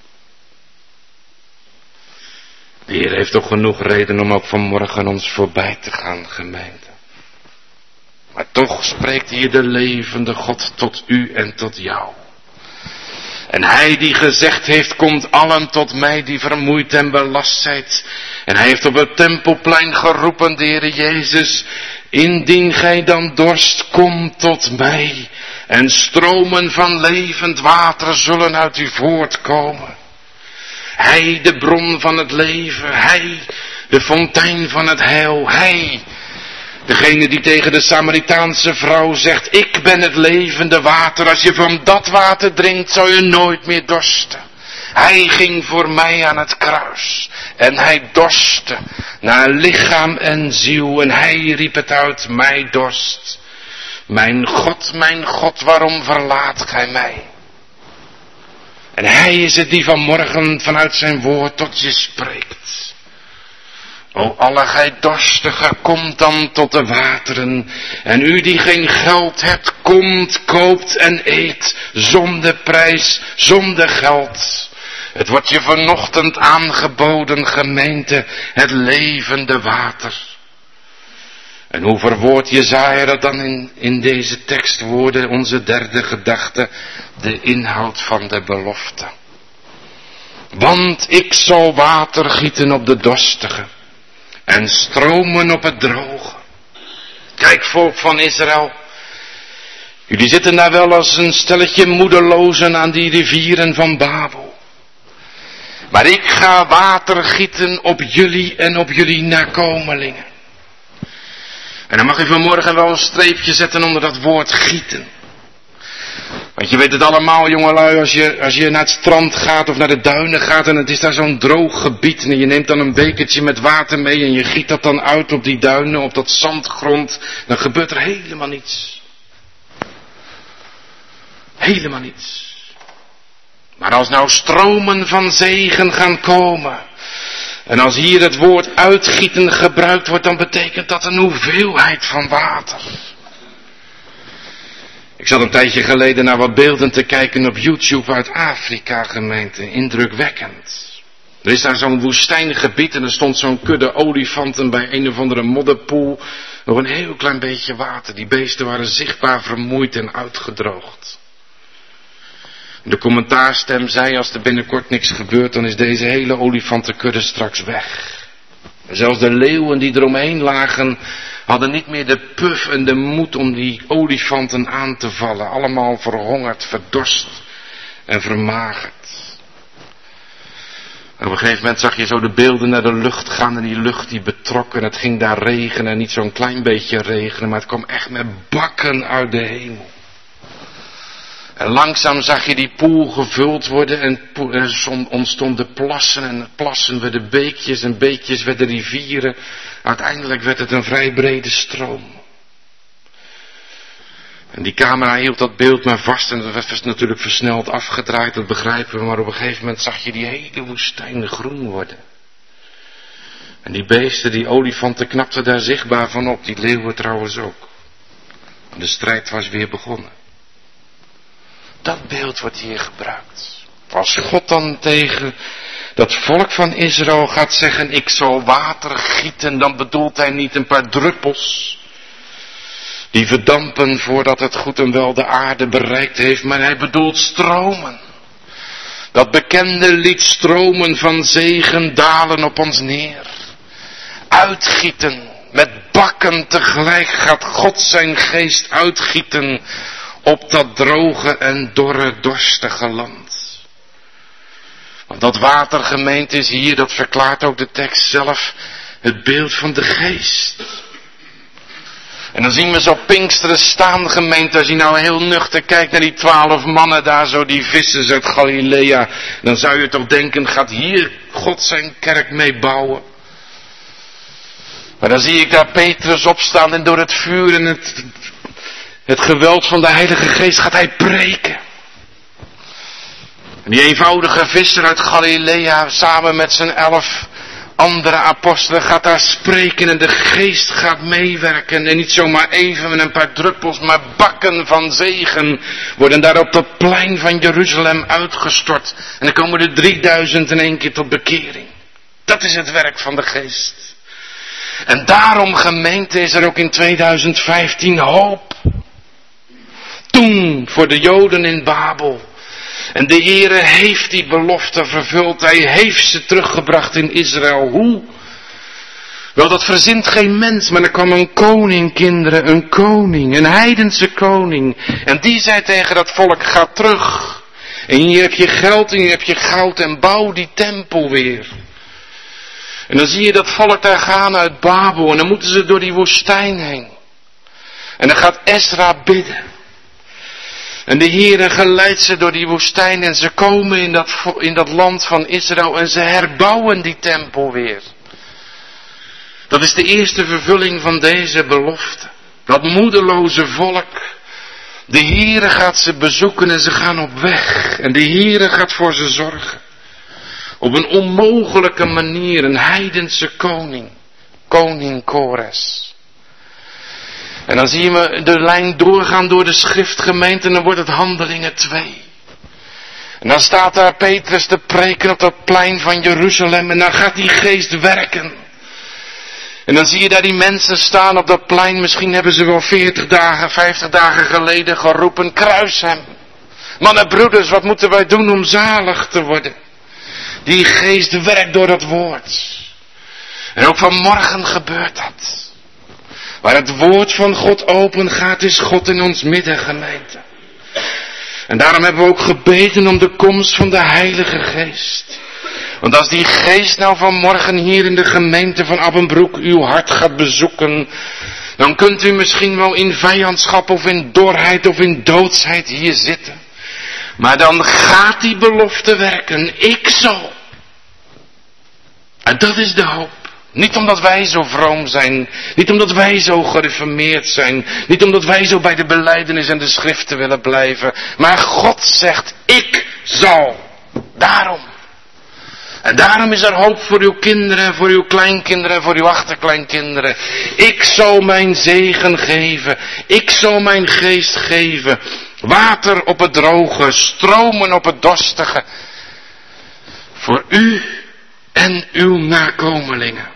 De Heer heeft toch genoeg reden om ook vanmorgen ons voorbij te gaan, gemeente. Maar toch spreekt hier de levende God tot u en tot jou. En hij die gezegd heeft, komt allen tot mij die vermoeid en belast zijt. En hij heeft op het tempelplein geroepen, de Heer Jezus, indien gij dan dorst, kom tot mij. En stromen van levend water zullen uit u voortkomen. Hij, de bron van het leven, hij, de fontein van het heil, hij, Degene die tegen de Samaritaanse vrouw zegt, ik ben het levende water. Als je van dat water drinkt, zal je nooit meer dorsten. Hij ging voor mij aan het kruis. En hij dorstte naar lichaam en ziel. En hij riep het uit, mij dorst. Mijn God, waarom verlaat gij mij? En hij is het die vanmorgen vanuit zijn woord tot je spreekt. O alle gij dorstigen, komt dan tot de wateren. En u die geen geld hebt, komt, koopt en eet. Zonder prijs, zonder geld. Het wordt je vanochtend aangeboden, gemeente, het levende water. En hoe verwoordt Jesaja dat dan in deze tekstwoorden, onze derde gedachte, de inhoud van de belofte. Want ik zal water gieten op de dorstigen en stromen op het droge. Kijk, volk van Israël, jullie zitten daar wel als een stelletje moedelozen aan die rivieren van Babel. Maar ik ga water gieten op jullie en op jullie nakomelingen. En dan mag je vanmorgen wel een streepje zetten onder dat woord gieten. Want je weet het allemaal, jongelui, als je naar het strand gaat of naar de duinen gaat en het is daar zo'n droog gebied en je neemt dan een bekertje met water mee en je giet dat dan uit op die duinen, op dat zandgrond, dan gebeurt er helemaal niets. Helemaal niets. Maar als nou stromen van zegen gaan komen, en als hier het woord uitgieten gebruikt wordt, dan betekent dat een hoeveelheid van water. Ik zat een tijdje geleden naar wat beelden te kijken op YouTube uit Afrika, gemeente. Indrukwekkend. Er is daar zo'n woestijngebied en er stond zo'n kudde olifanten bij een of andere modderpoel. Nog een heel klein beetje water. Die beesten waren zichtbaar vermoeid en uitgedroogd. De commentaarstem zei, als er binnenkort niks gebeurt, dan is deze hele olifantenkudde straks weg. En zelfs de leeuwen die eromheen lagen, hadden niet meer de puf en de moed om die olifanten aan te vallen. Allemaal verhongerd, verdorst en vermagerd. En op een gegeven moment zag je zo de beelden naar de lucht gaan en die lucht die betrok en het ging daar regenen. En niet zo'n klein beetje regenen, maar het kwam echt met bakken uit de hemel. En langzaam zag je die poel gevuld worden en er ontstonden plassen en plassen werden beekjes en beekjes werden rivieren. Uiteindelijk werd het een vrij brede stroom. En die camera hield dat beeld maar vast en dat werd natuurlijk versneld afgedraaid, dat begrijpen we. Maar op een gegeven moment zag je die hele woestijn groen worden. En die beesten, die olifanten knapten daar zichtbaar van op, die leeuwen trouwens ook. En de strijd was weer begonnen. Dat beeld wordt hier gebruikt. Als God dan tegen dat volk van Israël gaat zeggen, ik zal water gieten, dan bedoelt hij niet een paar druppels die verdampen voordat het goed en wel de aarde bereikt heeft, maar hij bedoelt stromen. Dat bekende lied, stromen van zegen dalen op ons neer. Uitgieten, met bakken tegelijk gaat God zijn geest uitgieten op dat droge en dorre, dorstige land. Want dat water, gemeente, is hier, dat verklaart ook de tekst zelf, het beeld van de geest. En dan zien we zo Pinksteren staan, gemeente, als je nou heel nuchter kijkt naar die 12 mannen daar, zo die vissers uit Galilea, dan zou je toch denken, gaat hier God zijn kerk mee bouwen? Maar dan zie ik daar Petrus opstaan en door het vuur en het geweld van de Heilige Geest gaat hij preken. En die eenvoudige visser uit Galilea samen met zijn 11 andere apostelen gaat daar spreken en de Geest gaat meewerken. En niet zomaar even met een paar druppels, maar bakken van zegen worden daar op dat plein van Jeruzalem uitgestort. En dan komen er 3000 in één keer tot bekering. Dat is het werk van de Geest. En daarom, gemeente, is er ook in 2015 hoop. Toen voor de Joden in Babel. En de Heere heeft die belofte vervuld. Hij heeft ze teruggebracht in Israël. Hoe? Wel, dat verzint geen mens, maar er kwam een koning, kinderen, een koning, een heidense koning. En die zei tegen dat volk, ga terug. En hier heb je geld en hier heb je goud en bouw die tempel weer. En dan zie je dat volk daar gaan uit Babel en dan moeten ze door die woestijn heen. En dan gaat Ezra bidden. En de Heere geleidt ze door die woestijn en ze komen in dat land van Israël en ze herbouwen die tempel weer. Dat is de eerste vervulling van deze belofte. Dat moedeloze volk. De Heere gaat ze bezoeken en ze gaan op weg. En de Heere gaat voor ze zorgen. Op een onmogelijke manier, een heidense koning. Koning Kores. En dan zie je me de lijn doorgaan door de schriftgemeente en dan wordt het Handelingen 2. En dan staat daar Petrus te preken op dat plein van Jeruzalem en dan gaat die geest werken. En dan zie je daar die mensen staan op dat plein, misschien hebben ze wel 40 dagen, 50 dagen geleden geroepen, kruis hem. Mannen, broeders, wat moeten wij doen om zalig te worden? Die geest werkt door dat woord. En ook vanmorgen gebeurt dat. Waar het woord van God open gaat, is God in ons midden, gemeente. En daarom hebben we ook gebeden om de komst van de Heilige Geest. Want als die geest nou vanmorgen hier in de gemeente van Abbenbroek uw hart gaat bezoeken, dan kunt u misschien wel in vijandschap of in dorheid of in doodsheid hier zitten. Maar dan gaat die belofte werken. Ik zal. En dat is de hoop. Niet omdat wij zo vroom zijn. Niet omdat wij zo gereformeerd zijn. Niet omdat wij zo bij de belijdenis en de schriften willen blijven. Maar God zegt, ik zal. Daarom. En daarom is er hoop voor uw kinderen, voor uw kleinkinderen, voor uw achterkleinkinderen. Ik zal mijn zegen geven. Ik zal mijn geest geven. Water op het droge, stromen op het dorstige. Voor u en uw nakomelingen.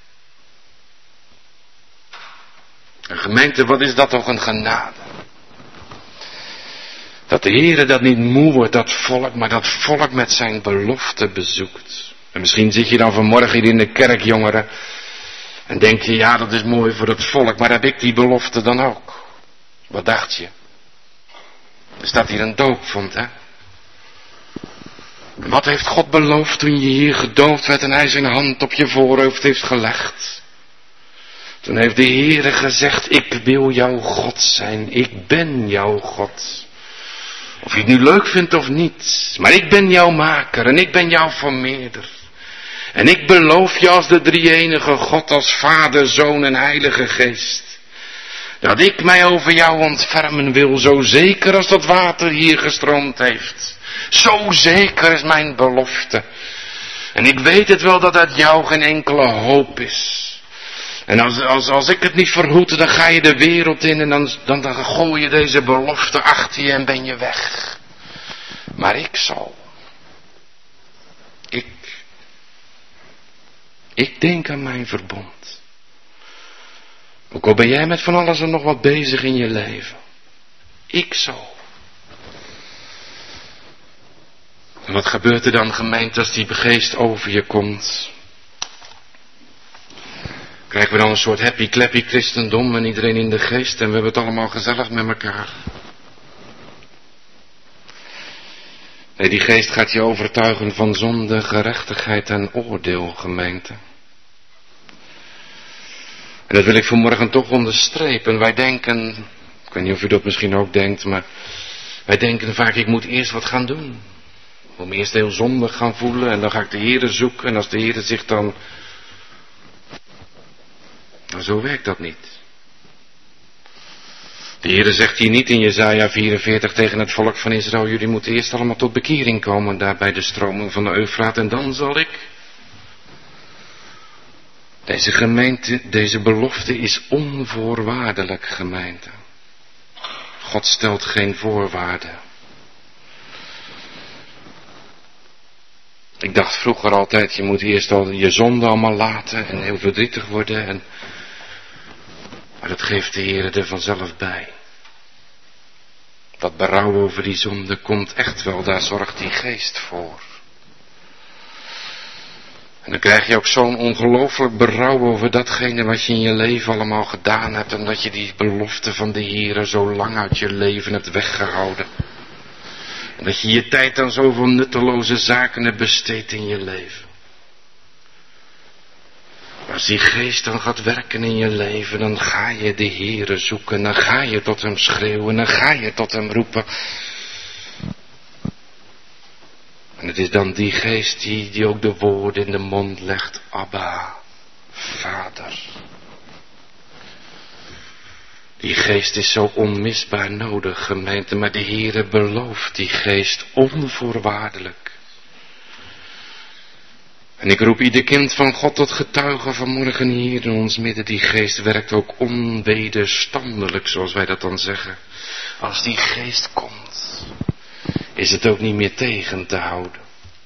En gemeente, wat is dat toch een genade. Dat de Heere dat niet moe wordt, dat volk, maar dat volk met zijn belofte bezoekt. En misschien zit je dan vanmorgen hier in de kerk, jongeren. En denk je, ja, dat is mooi voor het volk, maar heb ik die belofte dan ook? Wat dacht je? Er staat hier een doopvond, hè? En wat heeft God beloofd toen je hier gedoopt werd en hij zijn hand op je voorhoofd heeft gelegd? Toen heeft de Heere gezegd, ik wil jouw God zijn, ik ben jouw God. Of je het nu leuk vindt of niet, maar ik ben jouw maker en ik ben jouw vermeerder. En ik beloof je als de drie-enige God, als Vader, Zoon en Heilige Geest, dat ik mij over jou ontfermen wil, zo zeker als dat water hier gestroomd heeft. Zo zeker is mijn belofte. En ik weet het wel dat uit jou geen enkele hoop is. En als ik het niet verhoed, dan ga je de wereld in en dan gooi je deze belofte achter je en ben je weg. Maar ik zal. Ik denk aan mijn verbond. Ook al ben jij met van alles en nog wat bezig in je leven. Ik zal. En wat gebeurt er dan, gemeente, als die geest over je komt? Krijgen we dan een soort happy-clappy christendom en iedereen in de geest en we hebben het allemaal gezellig met elkaar? Nee, die geest gaat je overtuigen van zonde, gerechtigheid en oordeel, gemeente. En dat wil ik vanmorgen toch onderstrepen. Wij denken, ik weet niet of u dat misschien ook denkt, maar wij denken vaak, ik moet eerst wat gaan doen. Ik moet me eerst heel zondig gaan voelen en dan ga ik de Heere zoeken en als de Heere zich dan... Maar zo werkt dat niet. De Heere zegt hier niet in Jesaja 44 tegen het volk van Israël, jullie moeten eerst allemaal tot bekering komen daar bij de stroming van de Eufraat en dan zal ik. Deze gemeente, deze belofte is onvoorwaardelijk, gemeente. God stelt geen voorwaarden. Ik dacht vroeger altijd, je moet eerst al je zonde allemaal laten en heel verdrietig worden. Maar dat geeft de Heer er vanzelf bij. Dat berouw over die zonde komt echt wel, daar zorgt die geest voor. En dan krijg je ook zo'n ongelooflijk berouw over datgene wat je in je leven allemaal gedaan hebt. En dat je die belofte van de Heer zo lang uit je leven hebt weggehouden. En dat je je tijd aan zoveel nutteloze zaken hebt besteed in je leven. Als die geest dan gaat werken in je leven, dan ga je de Heere zoeken, dan ga je tot hem schreeuwen, dan ga je tot hem roepen. En het is dan die geest die ook de woorden in de mond legt, Abba, Vader. Die geest is zo onmisbaar nodig, gemeente, maar de Heere belooft die geest onvoorwaardelijk. En ik roep ieder kind van God tot getuige vanmorgen hier in ons midden. Die geest werkt ook onwederstandelijk, zoals wij dat dan zeggen. Als die geest komt, is het ook niet meer tegen te houden.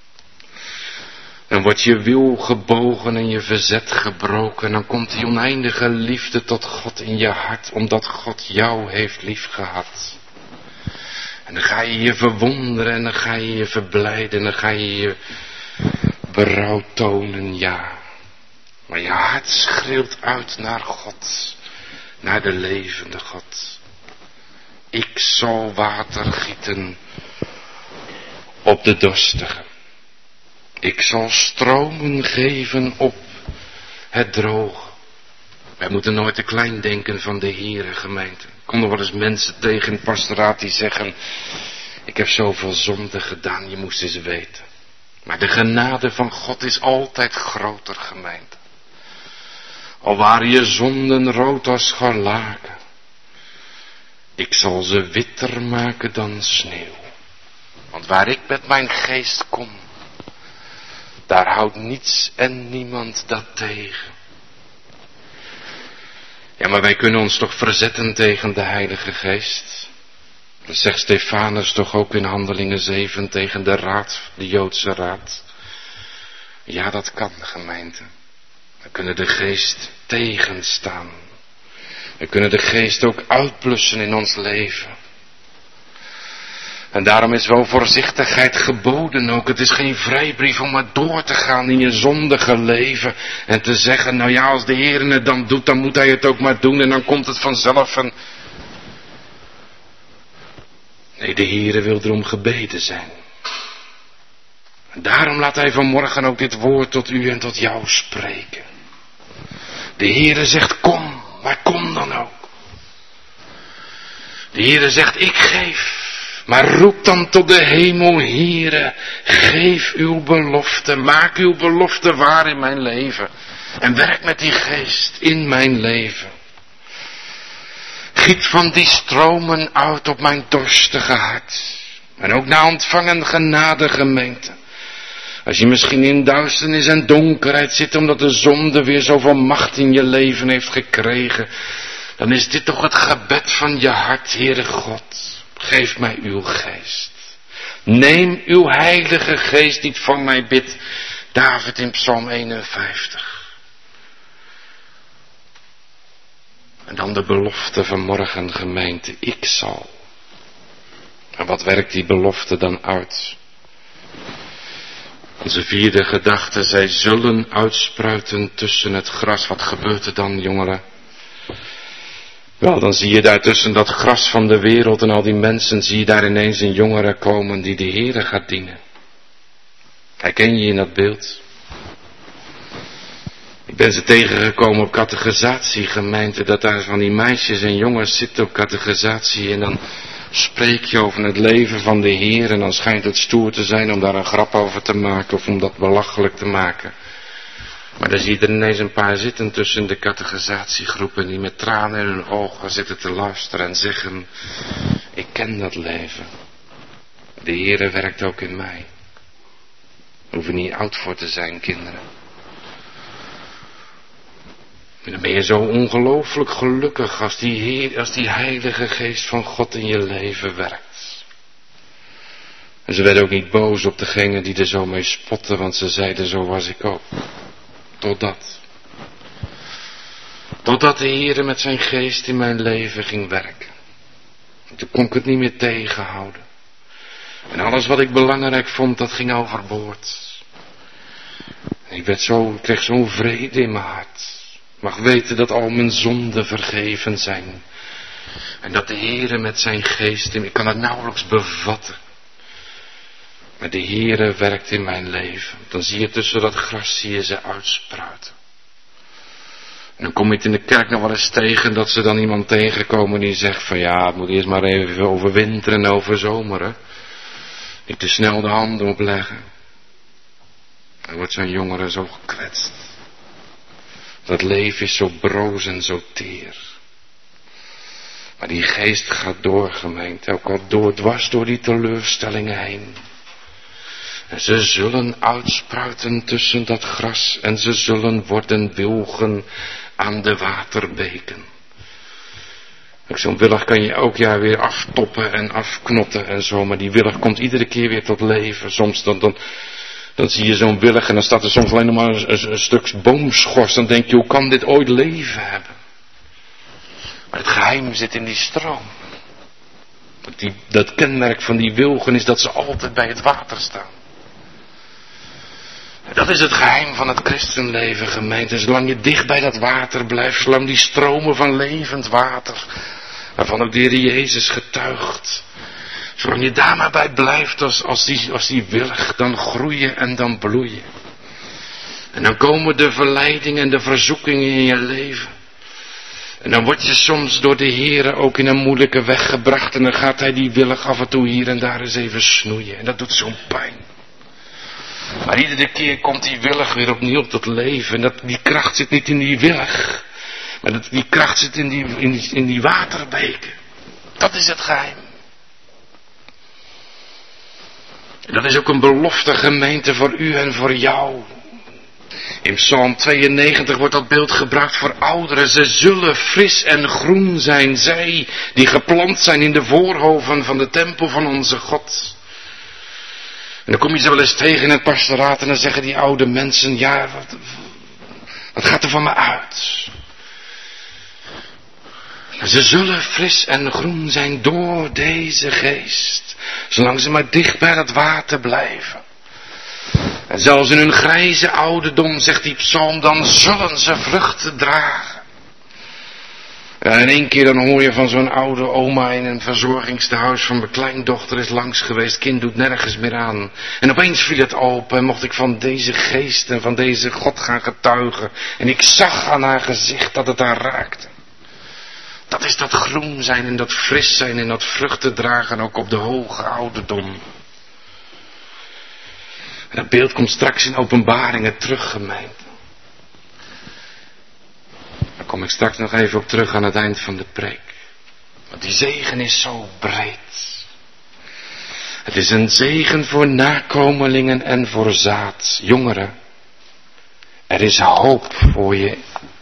Dan wordt je wil gebogen en je verzet gebroken. En dan komt die oneindige liefde tot God in je hart, omdat God jou heeft liefgehad. En dan ga je je verwonderen en dan ga je je verblijden en dan ga je je berouw tonen, ja. Maar je hart schreeuwt uit naar God, naar de levende God. Ik zal water gieten op de dorstigen. Ik zal stromen geven op het droge. Wij moeten nooit te klein denken van de Heere, gemeente. Ik kom er wel eens mensen tegen in het pastoraat die zeggen, ik heb zoveel zonde gedaan, je moest eens weten. Maar de genade van God is altijd groter, gemeente. Al waren je zonden rood als scharlaken, ik zal ze witter maken dan sneeuw. Want waar ik met mijn geest kom, daar houdt niets en niemand dat tegen. Ja, maar wij kunnen ons toch verzetten tegen de Heilige Geest. Dat zegt Stefanus toch ook in Handelingen 7 tegen de raad, de Joodse raad. Ja, dat kan, gemeente. We kunnen de geest tegenstaan. We kunnen de geest ook uitblussen in ons leven. En daarom is wel voorzichtigheid geboden ook. Het is geen vrijbrief om maar door te gaan in je zondige leven. En te zeggen, nou ja, als de Heer het dan doet, dan moet Hij het ook maar doen. En dan komt het vanzelf. Nee, de Heer wil erom gebeden zijn. En daarom laat Hij vanmorgen ook dit woord tot u en tot jou spreken. De Heer zegt, kom, maar kom dan ook. De Heer zegt, ik geef. Maar roep dan tot de hemel, Heere, geef uw belofte, maak uw belofte waar in mijn leven. En werk met die geest in mijn leven. Giet van die stromen uit op mijn dorstige hart. En ook na ontvangen genade, gemeente. Als je misschien in duisternis en donkerheid zit, omdat de zonde weer zoveel macht in je leven heeft gekregen, dan is dit toch het gebed van je hart, Heere God. Geef mij uw geest. Neem uw heilige geest niet van mij, bidt David in Psalm 51. En dan de belofte van morgen, gemeente, ik zal. En wat werkt die belofte dan uit? Onze vierde gedachte, zij zullen uitspruiten tussen het gras. Wat gebeurt er dan, jongeren? Wel, dan zie je daar tussen dat gras van de wereld en al die mensen, zie je daar ineens een jongere komen die de Heere gaat dienen. Herken je in dat beeld? Ik ben ze tegengekomen op catechisatie, gemeente, dat daar van die meisjes en jongens zitten op catechisatie en dan spreek je over het leven van de Heer en dan schijnt het stoer te zijn om daar een grap over te maken of om dat belachelijk te maken. Maar dan zie je er ineens een paar zitten tussen de catechisatiegroepen die met tranen in hun ogen zitten te luisteren en zeggen, ik ken dat leven. De Heere werkt ook in mij. Daar hoef je niet oud voor te zijn, kinderen. En dan ben je zo ongelooflijk gelukkig als die Heilige Geest van God in je leven werkt. En ze werden ook niet boos op degene die er zo mee spotten, want ze zeiden, zo was ik ook. Totdat de Heere met zijn geest in mijn leven ging werken. En toen kon ik het niet meer tegenhouden. En alles wat ik belangrijk vond, dat ging overboord. En ik kreeg zo'n vrede in mijn hart. Ik mag weten dat al mijn zonden vergeven zijn. En dat de Heere met zijn geest, ik kan het nauwelijks bevatten. Maar de Heere werkt in mijn leven. Dan zie je tussen dat gras, zie je ze uitspruiten. En dan kom je het in de kerk nog wel eens tegen dat ze dan iemand tegenkomen die zegt van ja, het moet eerst maar even over winter en over zomer. Niet te snel de handen opleggen. Dan wordt zo'n jongere zo gekwetst. Dat leven is zo broos en zo teer. Maar die geest gaat door, gemeente, ook al dwars door die teleurstellingen heen. En ze zullen uitspruiten tussen dat gras en ze zullen worden wilgen aan de waterbeken. Zo'n willig kan je elk jaar weer aftoppen en afknotten en zo, maar die willig komt iedere keer weer tot leven. Soms dan zie je zo'n willig en dan staat er soms alleen nog maar een stuk boomschors. Dan denk je, hoe kan dit ooit leven hebben? Maar het geheim zit in die stroom. Dat kenmerk van die wilgen is dat ze altijd bij het water staan. Dat is het geheim van het christenleven, gemeente. Zolang je dicht bij dat water blijft, zolang die stromen van levend water, waarvan ook de Heer Jezus getuigt, zolang je daar maar bij blijft als die willig, dan groeien en dan bloeien. En dan komen de verleidingen en de verzoekingen in je leven. En dan word je soms door de Heer ook in een moeilijke weg gebracht en dan gaat Hij die willig af en toe hier en daar eens even snoeien. En dat doet zo'n pijn. Maar iedere keer komt die willig weer opnieuw tot leven. En die kracht zit niet in die willig. Maar die kracht zit in die waterbeken. Dat is het geheim. En dat is ook een belofte, gemeente, voor u en voor jou. In Psalm 92 wordt dat beeld gebruikt voor ouderen. Ze zullen fris en groen zijn. Zij die geplant zijn in de voorhoven van de tempel van onze God. En dan kom je ze wel eens tegen in het pastoraat en dan zeggen die oude mensen, ja, wat gaat er van me uit? Ze zullen fris en groen zijn door deze geest, zolang ze maar dicht bij het water blijven. En zelfs in hun grijze ouderdom, zegt die psalm, dan zullen ze vruchten dragen. Ja, in één keer dan hoor je van zo'n oude oma in een verzorgingstehuis van mijn kleindochter is langs geweest. Kind doet nergens meer aan. En opeens viel het open en mocht ik van deze geest en van deze God gaan getuigen. En ik zag aan haar gezicht dat het haar raakte. Dat is dat groen zijn en dat fris zijn en dat vruchten dragen ook op de hoge ouderdom. En dat beeld komt straks in Openbaringen terug, gemeente. Daar kom ik straks nog even op terug aan het eind van de preek. Want die zegen is zo breed. Het is een zegen voor nakomelingen en voor zaad. Jongeren, er is hoop voor je.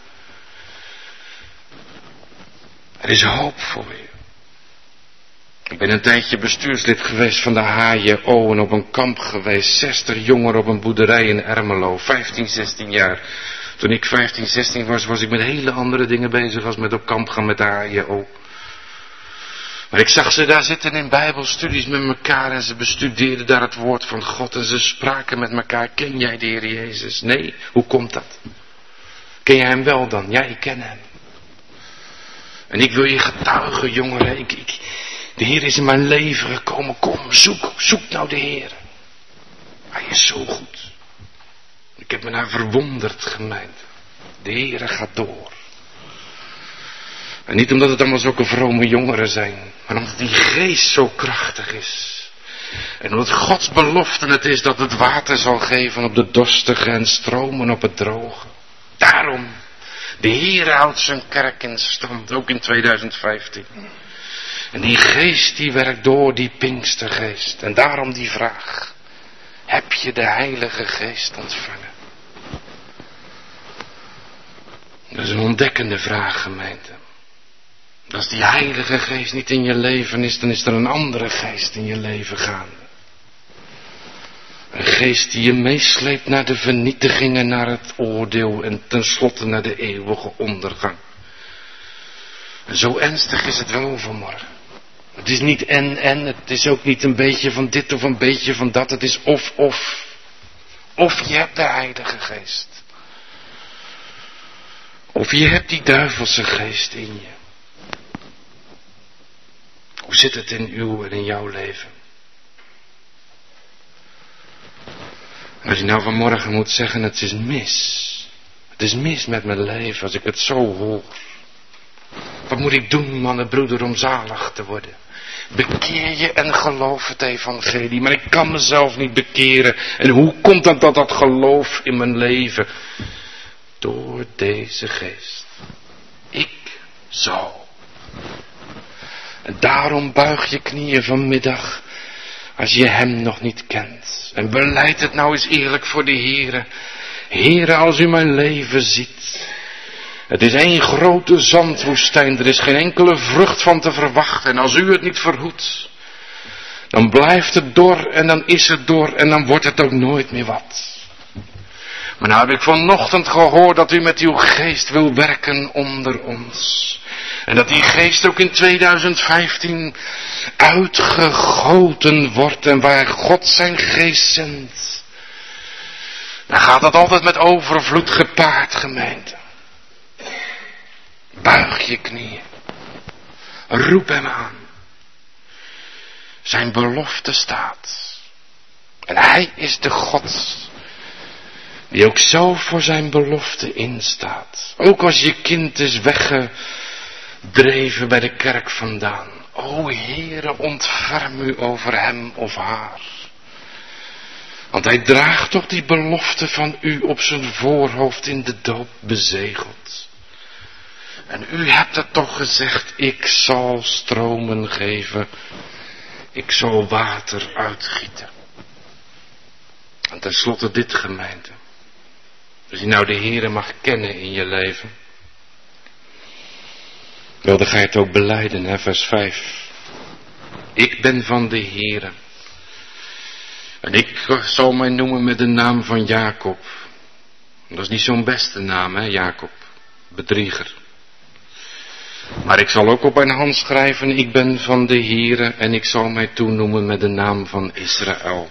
Er is hoop voor je. Ik ben een tijdje bestuurslid geweest van de HJO en op een kamp geweest. 60 jongeren op een boerderij in Ermelo, 15, 16 jaar. Toen ik 15, 16 was ik met hele andere dingen bezig als met op kamp gaan met de HJO. Maar ik zag ze daar zitten in bijbelstudies met elkaar en ze bestudeerden daar het woord van God en ze spraken met elkaar. Ken jij de Heer Jezus? Nee, hoe komt dat? Ken jij hem wel dan? Ja, ik ken hem. En ik wil je getuigen, jongeren. De Heer is in mijn leven gekomen. Kom, zoek nou de Heer. Hij is zo goed. Ik heb me daar verwonderd, gemeente. De Heer gaat door. En niet omdat het allemaal zulke vrome jongeren zijn, maar omdat die geest zo krachtig is. En omdat Gods belofte het is dat het water zal geven op de dorstige en stromen op het droge. Daarom, de Heer houdt zijn kerk in stand, ook in 2015. En die geest die werkt door, die Pinkstergeest. En daarom die vraag, heb je de Heilige Geest ontvangen? Dat is een ontdekkende vraag, gemeente. Als die Heilige Geest niet in je leven is, dan is er een andere geest in je leven gaande. Een geest die je meesleept naar de vernietiging en naar het oordeel en tenslotte naar de eeuwige ondergang. En zo ernstig is het wel vanmorgen. Het is niet en, het is ook niet een beetje van dit of een beetje van dat, het is of. Of je hebt de Heilige Geest. Of je hebt die duivelse geest in je. Hoe zit het in uw en in jouw leven? Als je nou vanmorgen moet zeggen, het is mis. Het is mis met mijn leven als ik het zo hoor. Wat moet ik doen, man en broeder, om zalig te worden? Bekeer je en geloof het evangelie. Maar ik kan mezelf niet bekeren. En hoe komt het dat geloof in mijn leven? Door deze geest. Ik zal. En daarom buig je knieën vanmiddag. Als je hem nog niet kent. En beleid het nou eens eerlijk voor de Heere. Heere, als u mijn leven ziet. Het is één grote zandwoestijn. Er is geen enkele vrucht van te verwachten. En als u het niet verhoedt. Dan blijft het dor en dan is het dor. En dan wordt het ook nooit meer wat. Maar nou heb ik vanochtend gehoord dat u met uw geest wil werken onder ons. En dat die geest ook in 2015 uitgegoten wordt. En waar God zijn geest zendt. Dan gaat dat altijd met overvloed gepaard, gemeente. Buig je knieën. Roep hem aan. Zijn belofte staat. En hij is de God die ook zo voor zijn belofte instaat. Ook als je kind is weggedreven bij de kerk vandaan. O Heere, ontferm u over hem of haar. Want hij draagt toch die belofte van u op zijn voorhoofd in de doop bezegeld. En u hebt het toch gezegd, ik zal stromen geven, ik zal water uitgieten. En tenslotte dit, gemeente. Als je nou de Heere mag kennen in je leven. Wel, dan ga je het ook belijden, hè, vers 5. Ik ben van de Heere. En ik zal mij noemen met de naam van Jacob. Dat is niet zo'n beste naam, hè, Jacob. Bedrieger. Maar ik zal ook op mijn hand schrijven, ik ben van de Heere en ik zal mij toenoemen met de naam van Israël.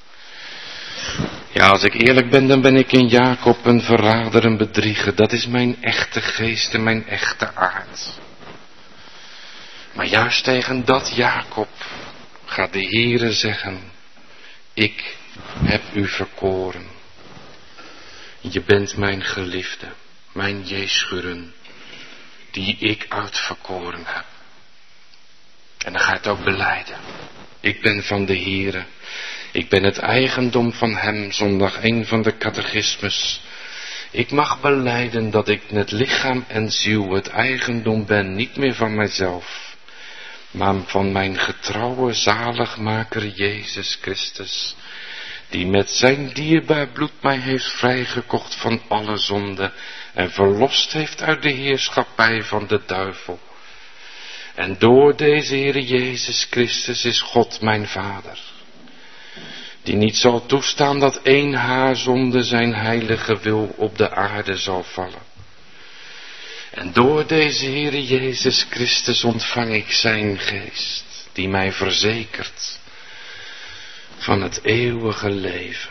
Ja, als ik eerlijk ben, dan ben ik in Jacob een verrader, een bedrieger. Dat is mijn echte geest en mijn echte aard. Maar juist tegen dat Jacob gaat de Heere zeggen, ik heb u verkoren. Je bent mijn geliefde, mijn Jeschuren, die ik uitverkoren heb. En dan ga je het ook belijden. Ik ben van de Heere. Ik ben het eigendom van hem, zondag 1 van de catechismus. Ik mag belijden dat ik met lichaam en ziel het eigendom ben, niet meer van mijzelf, maar van mijn getrouwe zaligmaker Jezus Christus, die met zijn dierbaar bloed mij heeft vrijgekocht van alle zonde en verlost heeft uit de heerschappij van de duivel. En door deze Heere Jezus Christus is God mijn Vader, die niet zal toestaan dat één haar zonde zijn heilige wil op de aarde zal vallen. En door deze Heere Jezus Christus ontvang ik zijn geest, die mij verzekert van het eeuwige leven.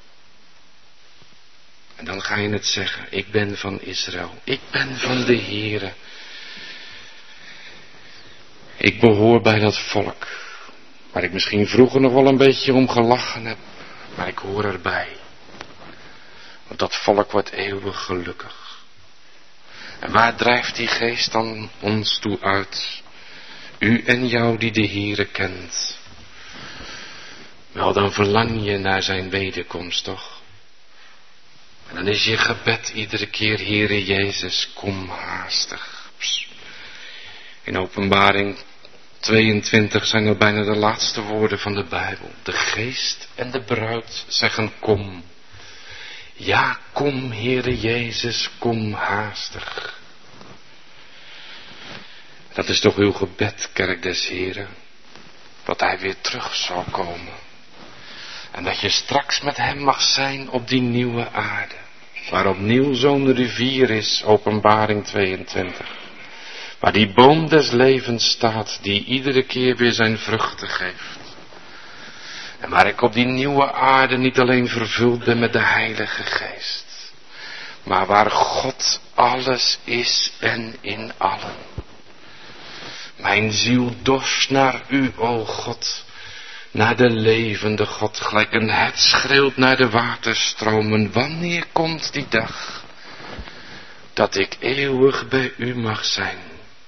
En dan ga je het zeggen, ik ben van Israël, ik ben van de Heere. Ik behoor bij dat volk, waar ik misschien vroeger nog wel een beetje om gelachen heb, maar ik hoor erbij. Want dat volk wordt eeuwig gelukkig. En waar drijft die geest dan ons toe uit? U en jou die de Heere kent. Wel, dan verlang je naar zijn wederkomst, toch? En dan is je gebed iedere keer, Heere Jezus, kom haastig. In Openbaring 22 zijn er bijna de laatste woorden van de Bijbel. De geest en de bruid zeggen kom. Ja, kom, Heere Jezus, kom haastig. Dat is toch uw gebed, kerk des Heren, dat hij weer terug zal komen. En dat je straks met hem mag zijn op die nieuwe aarde, waar opnieuw zo'n rivier is, Openbaring 22. Waar die boom des levens staat, die iedere keer weer zijn vruchten geeft. En waar ik op die nieuwe aarde niet alleen vervuld ben met de Heilige Geest, maar waar God alles is en in allen. Mijn ziel dorst naar u, o God, naar de levende God, gelijk een hert schreeuwt naar de waterstromen. Wanneer komt die dag? dat ik eeuwig bij u mag zijn.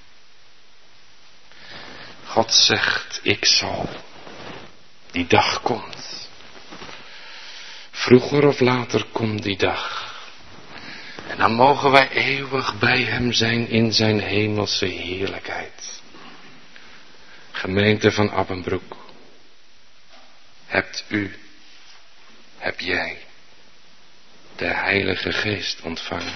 God zegt, ik zal. Die dag komt. Vroeger of later komt die dag. En dan mogen wij eeuwig bij hem zijn in zijn hemelse heerlijkheid. Gemeente van Abbenbroek. Hebt u, heb jij de Heilige Geest ontvangen?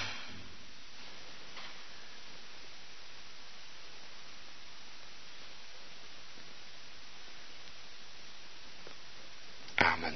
Amen.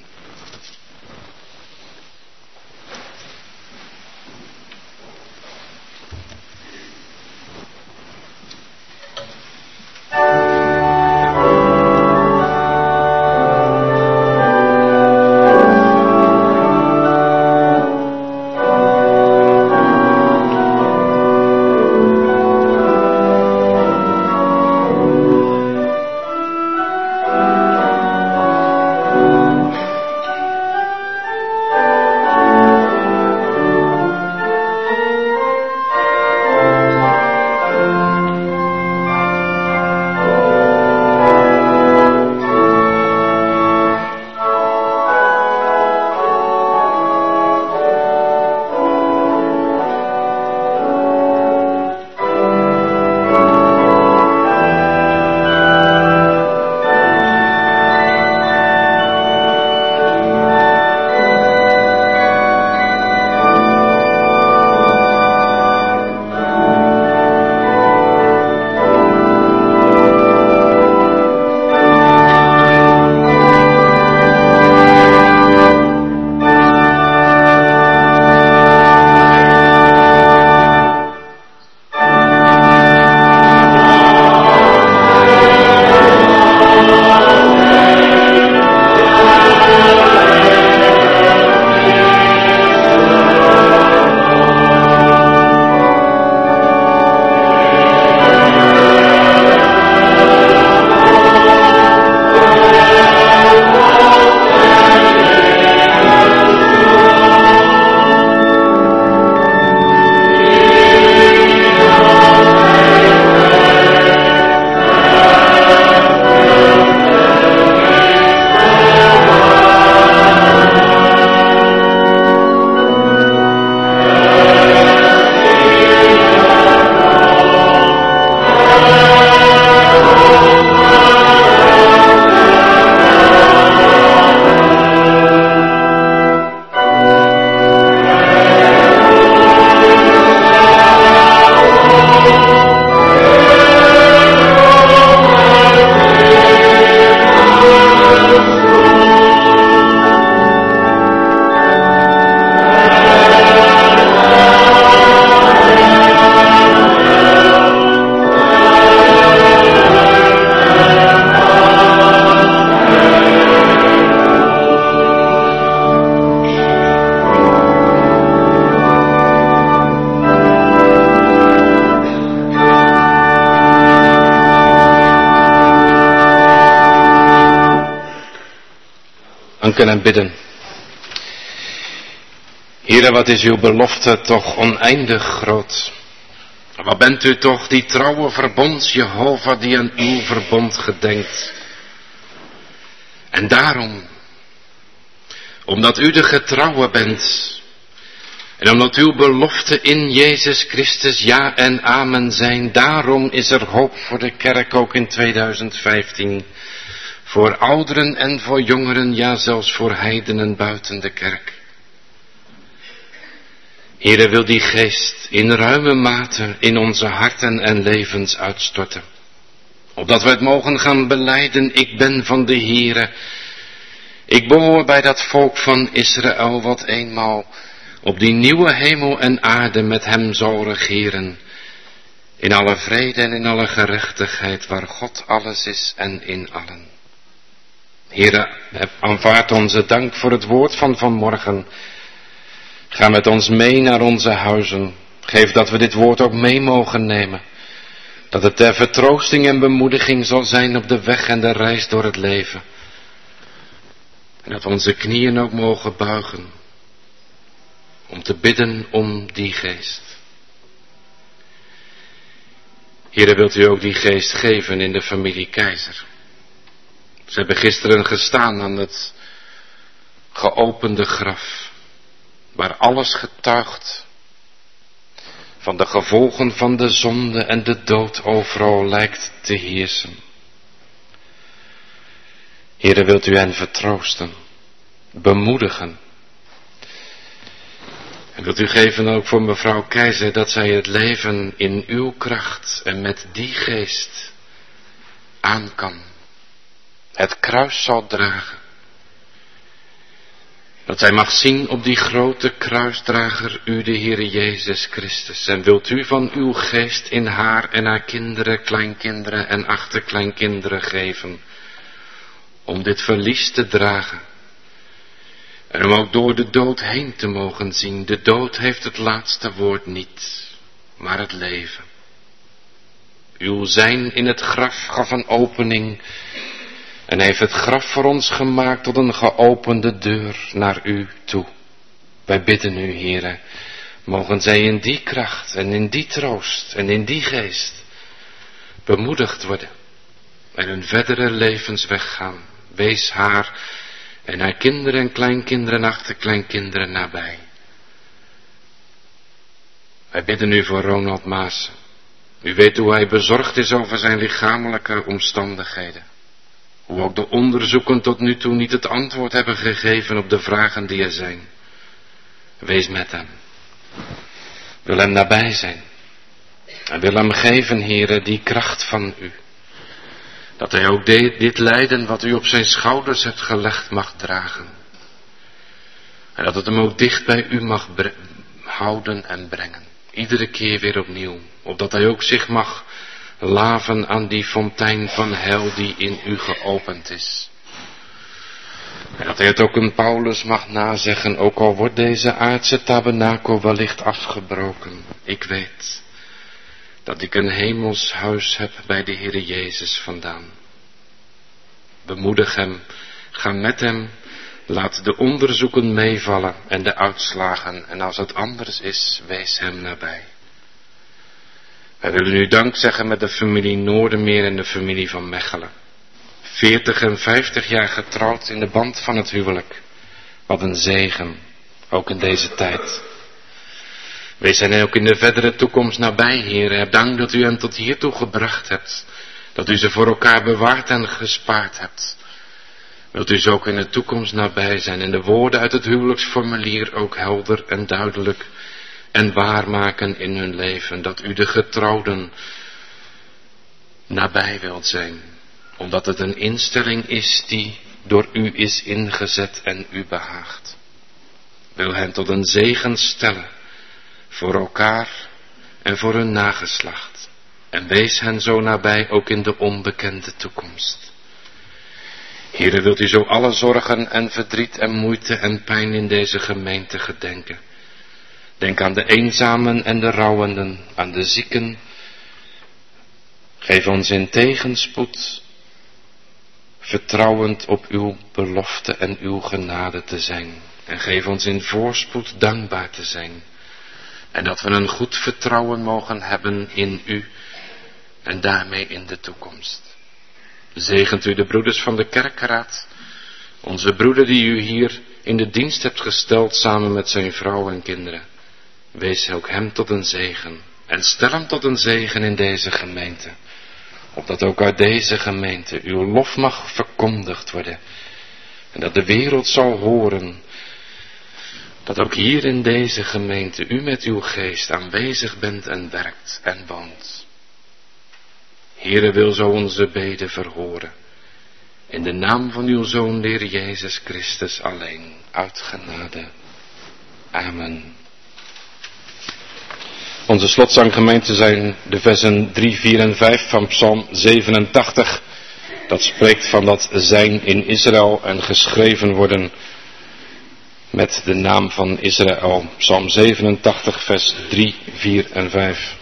Danken en bidden. Heere, wat is uw belofte toch oneindig groot. Wat bent u toch die trouwe verbond, Jehovah, die aan uw verbond gedenkt. En daarom, omdat u de getrouwe bent, en omdat uw beloften in Jezus Christus ja en amen zijn, daarom is er hoop voor de kerk ook in 2015. Voor ouderen en voor jongeren, ja zelfs voor heidenen buiten de kerk. Heere, wil die geest in ruime mate in onze harten en levens uitstorten. Opdat we het mogen gaan belijden, ik ben van de Heere. Ik behoor bij dat volk van Israël wat eenmaal op die nieuwe hemel en aarde met hem zal regeren. In alle vrede en in alle gerechtigheid, waar God alles is en in allen. Heere, aanvaard onze dank voor het woord van vanmorgen. Ga met ons mee naar onze huizen. Geef dat we dit woord ook mee mogen nemen. Dat het ter vertroosting en bemoediging zal zijn op de weg en de reis door het leven. En dat we onze knieën ook mogen buigen. Om te bidden om die geest. Heere, wilt u ook die geest geven in de familie Keizer? Ze hebben gisteren gestaan aan het geopende graf, waar alles getuigt van de gevolgen van de zonde en de dood overal lijkt te heersen. Heere, wilt u hen vertroosten, bemoedigen. En wilt u geven ook voor mevrouw Keizer dat zij het leven in uw kracht en met die geest aan kan. Het kruis zal dragen. Dat zij mag zien op die grote kruisdrager u, de Heere Jezus Christus. En wilt u van uw geest in haar en haar kinderen, kleinkinderen en achterkleinkinderen geven. Om dit verlies te dragen. En om ook door de dood heen te mogen zien. De dood heeft het laatste woord niet, maar het leven. Uw zijn in het graf gaf een opening en heeft het graf voor ons gemaakt tot een geopende deur naar u toe. Wij bidden u, Heere, mogen zij in die kracht en in die troost en in die geest bemoedigd worden en hun verdere levensweg gaan. Wees haar en haar kinderen en kleinkinderen en achterkleinkinderen nabij. Wij bidden u voor Ronald Maassen. U weet hoe hij bezorgd is over zijn lichamelijke omstandigheden. Hoe ook de onderzoeken tot nu toe niet het antwoord hebben gegeven op de vragen die er zijn. Wees met hem. Wil hem nabij zijn. En wil hem geven, Heere, die kracht van u. Dat hij ook dit lijden wat u op zijn schouders hebt gelegd mag dragen. En dat het hem ook dicht bij u mag houden en brengen. Iedere keer weer opnieuw. Opdat hij ook zich mag laven aan die fontein van heil die in u geopend is. En dat hij het ook een Paulus mag nazeggen, ook al wordt deze aardse tabernakel wellicht afgebroken. Ik weet dat ik een hemels huis heb bij de Heere Jezus vandaan. Bemoedig hem, ga met hem, laat de onderzoeken meevallen en de uitslagen. En als het anders is, wees hem nabij. Wij willen u dank zeggen met de familie Noordermeer en de familie van Mechelen. 40 en 50 jaar getrouwd in de band van het huwelijk. Wat een zegen, ook in deze tijd. Wees hen ook in de verdere toekomst nabij, Heer. Heb dank dat u hen tot hiertoe gebracht hebt. Dat u ze voor elkaar bewaard en gespaard hebt. Wilt u ze ook in de toekomst nabij zijn en de woorden uit het huwelijksformulier ook helder en duidelijk en waarmaken in hun leven. Dat u de getrouwden nabij wilt zijn. Omdat het een instelling is die door u is ingezet en u behaagt. Wil hen tot een zegen stellen. Voor elkaar en voor hun nageslacht. En wees hen zo nabij ook in de onbekende toekomst. Heere, wilt u zo alle zorgen en verdriet en moeite en pijn in deze gemeente gedenken. Denk aan de eenzamen en de rouwenden, aan de zieken. Geef ons in tegenspoed, vertrouwend op uw belofte en uw genade te zijn. En geef ons in voorspoed dankbaar te zijn. En dat we een goed vertrouwen mogen hebben in u en daarmee in de toekomst. Zegent u de broeders van de kerkraad, onze broeder die u hier in de dienst hebt gesteld samen met zijn vrouw en kinderen. Wees ook hem tot een zegen en stel hem tot een zegen in deze gemeente. Opdat ook uit deze gemeente uw lof mag verkondigd worden en dat de wereld zal horen. Dat ook hier in deze gemeente u met uw geest aanwezig bent en werkt en woont. Heere, wil zo onze beden verhoren. In de naam van uw Zoon, de Heer Jezus Christus alleen, uit genade. Amen. Onze slotzanggemeente zijn de versen 3, 4 en 5 van Psalm 87. Dat spreekt van dat zijn in Israël en geschreven worden met de naam van Israël. Psalm 87, vers 3, 4 en 5.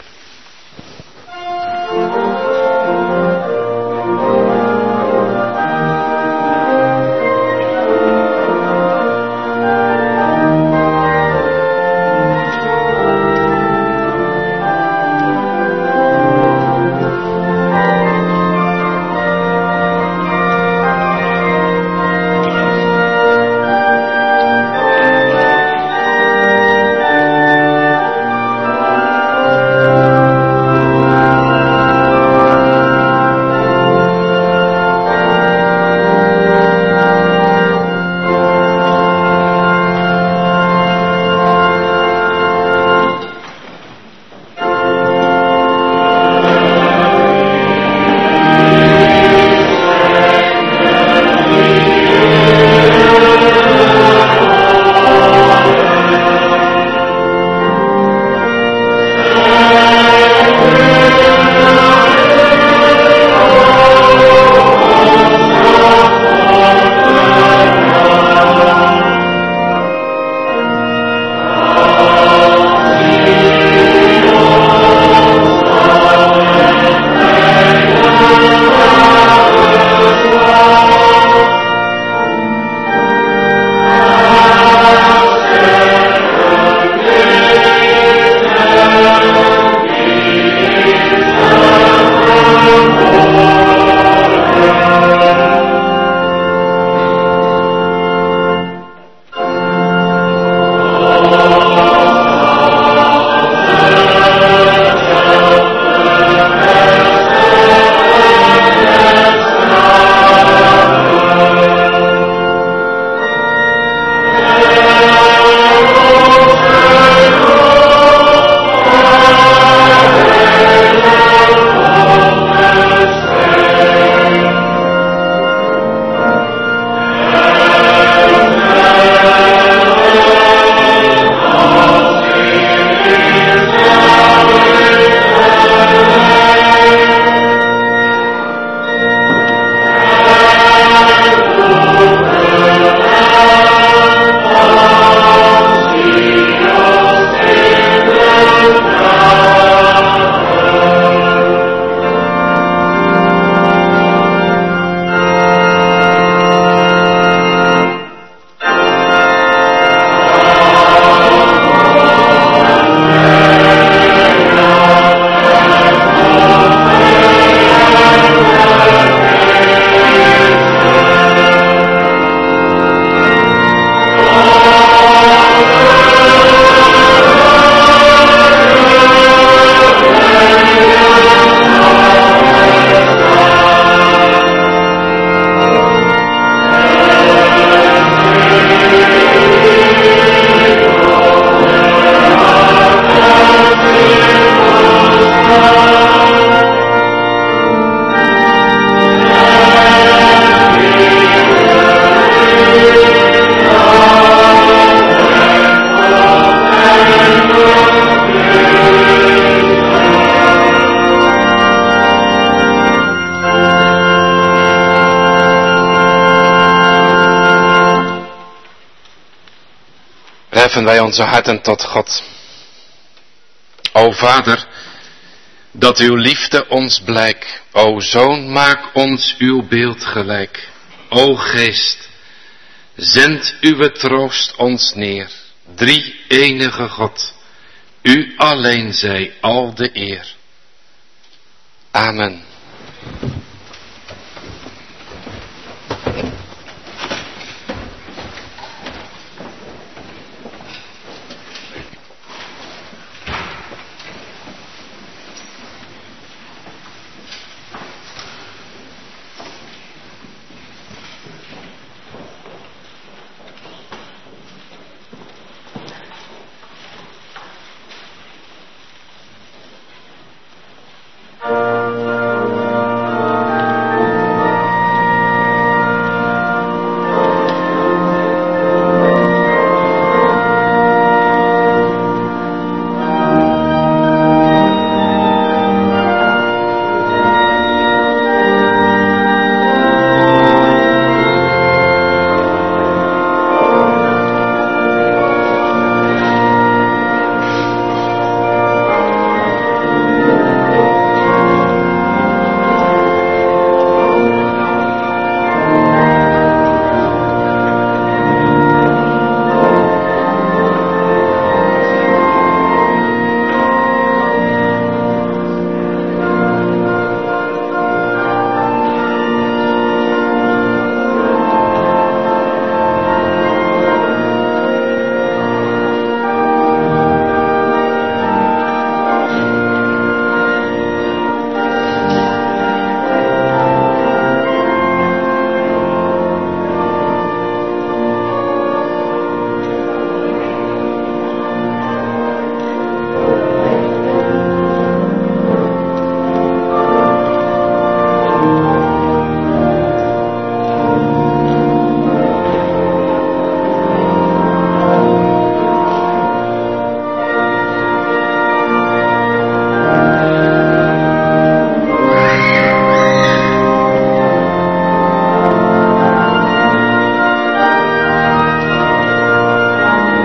Heffen wij onze harten tot God. O Vader, dat uw liefde ons blijk. O Zoon, maak ons uw beeld gelijk. O Geest, zend uw troost ons neer. Drie enige God, u alleen zij al de eer. Amen.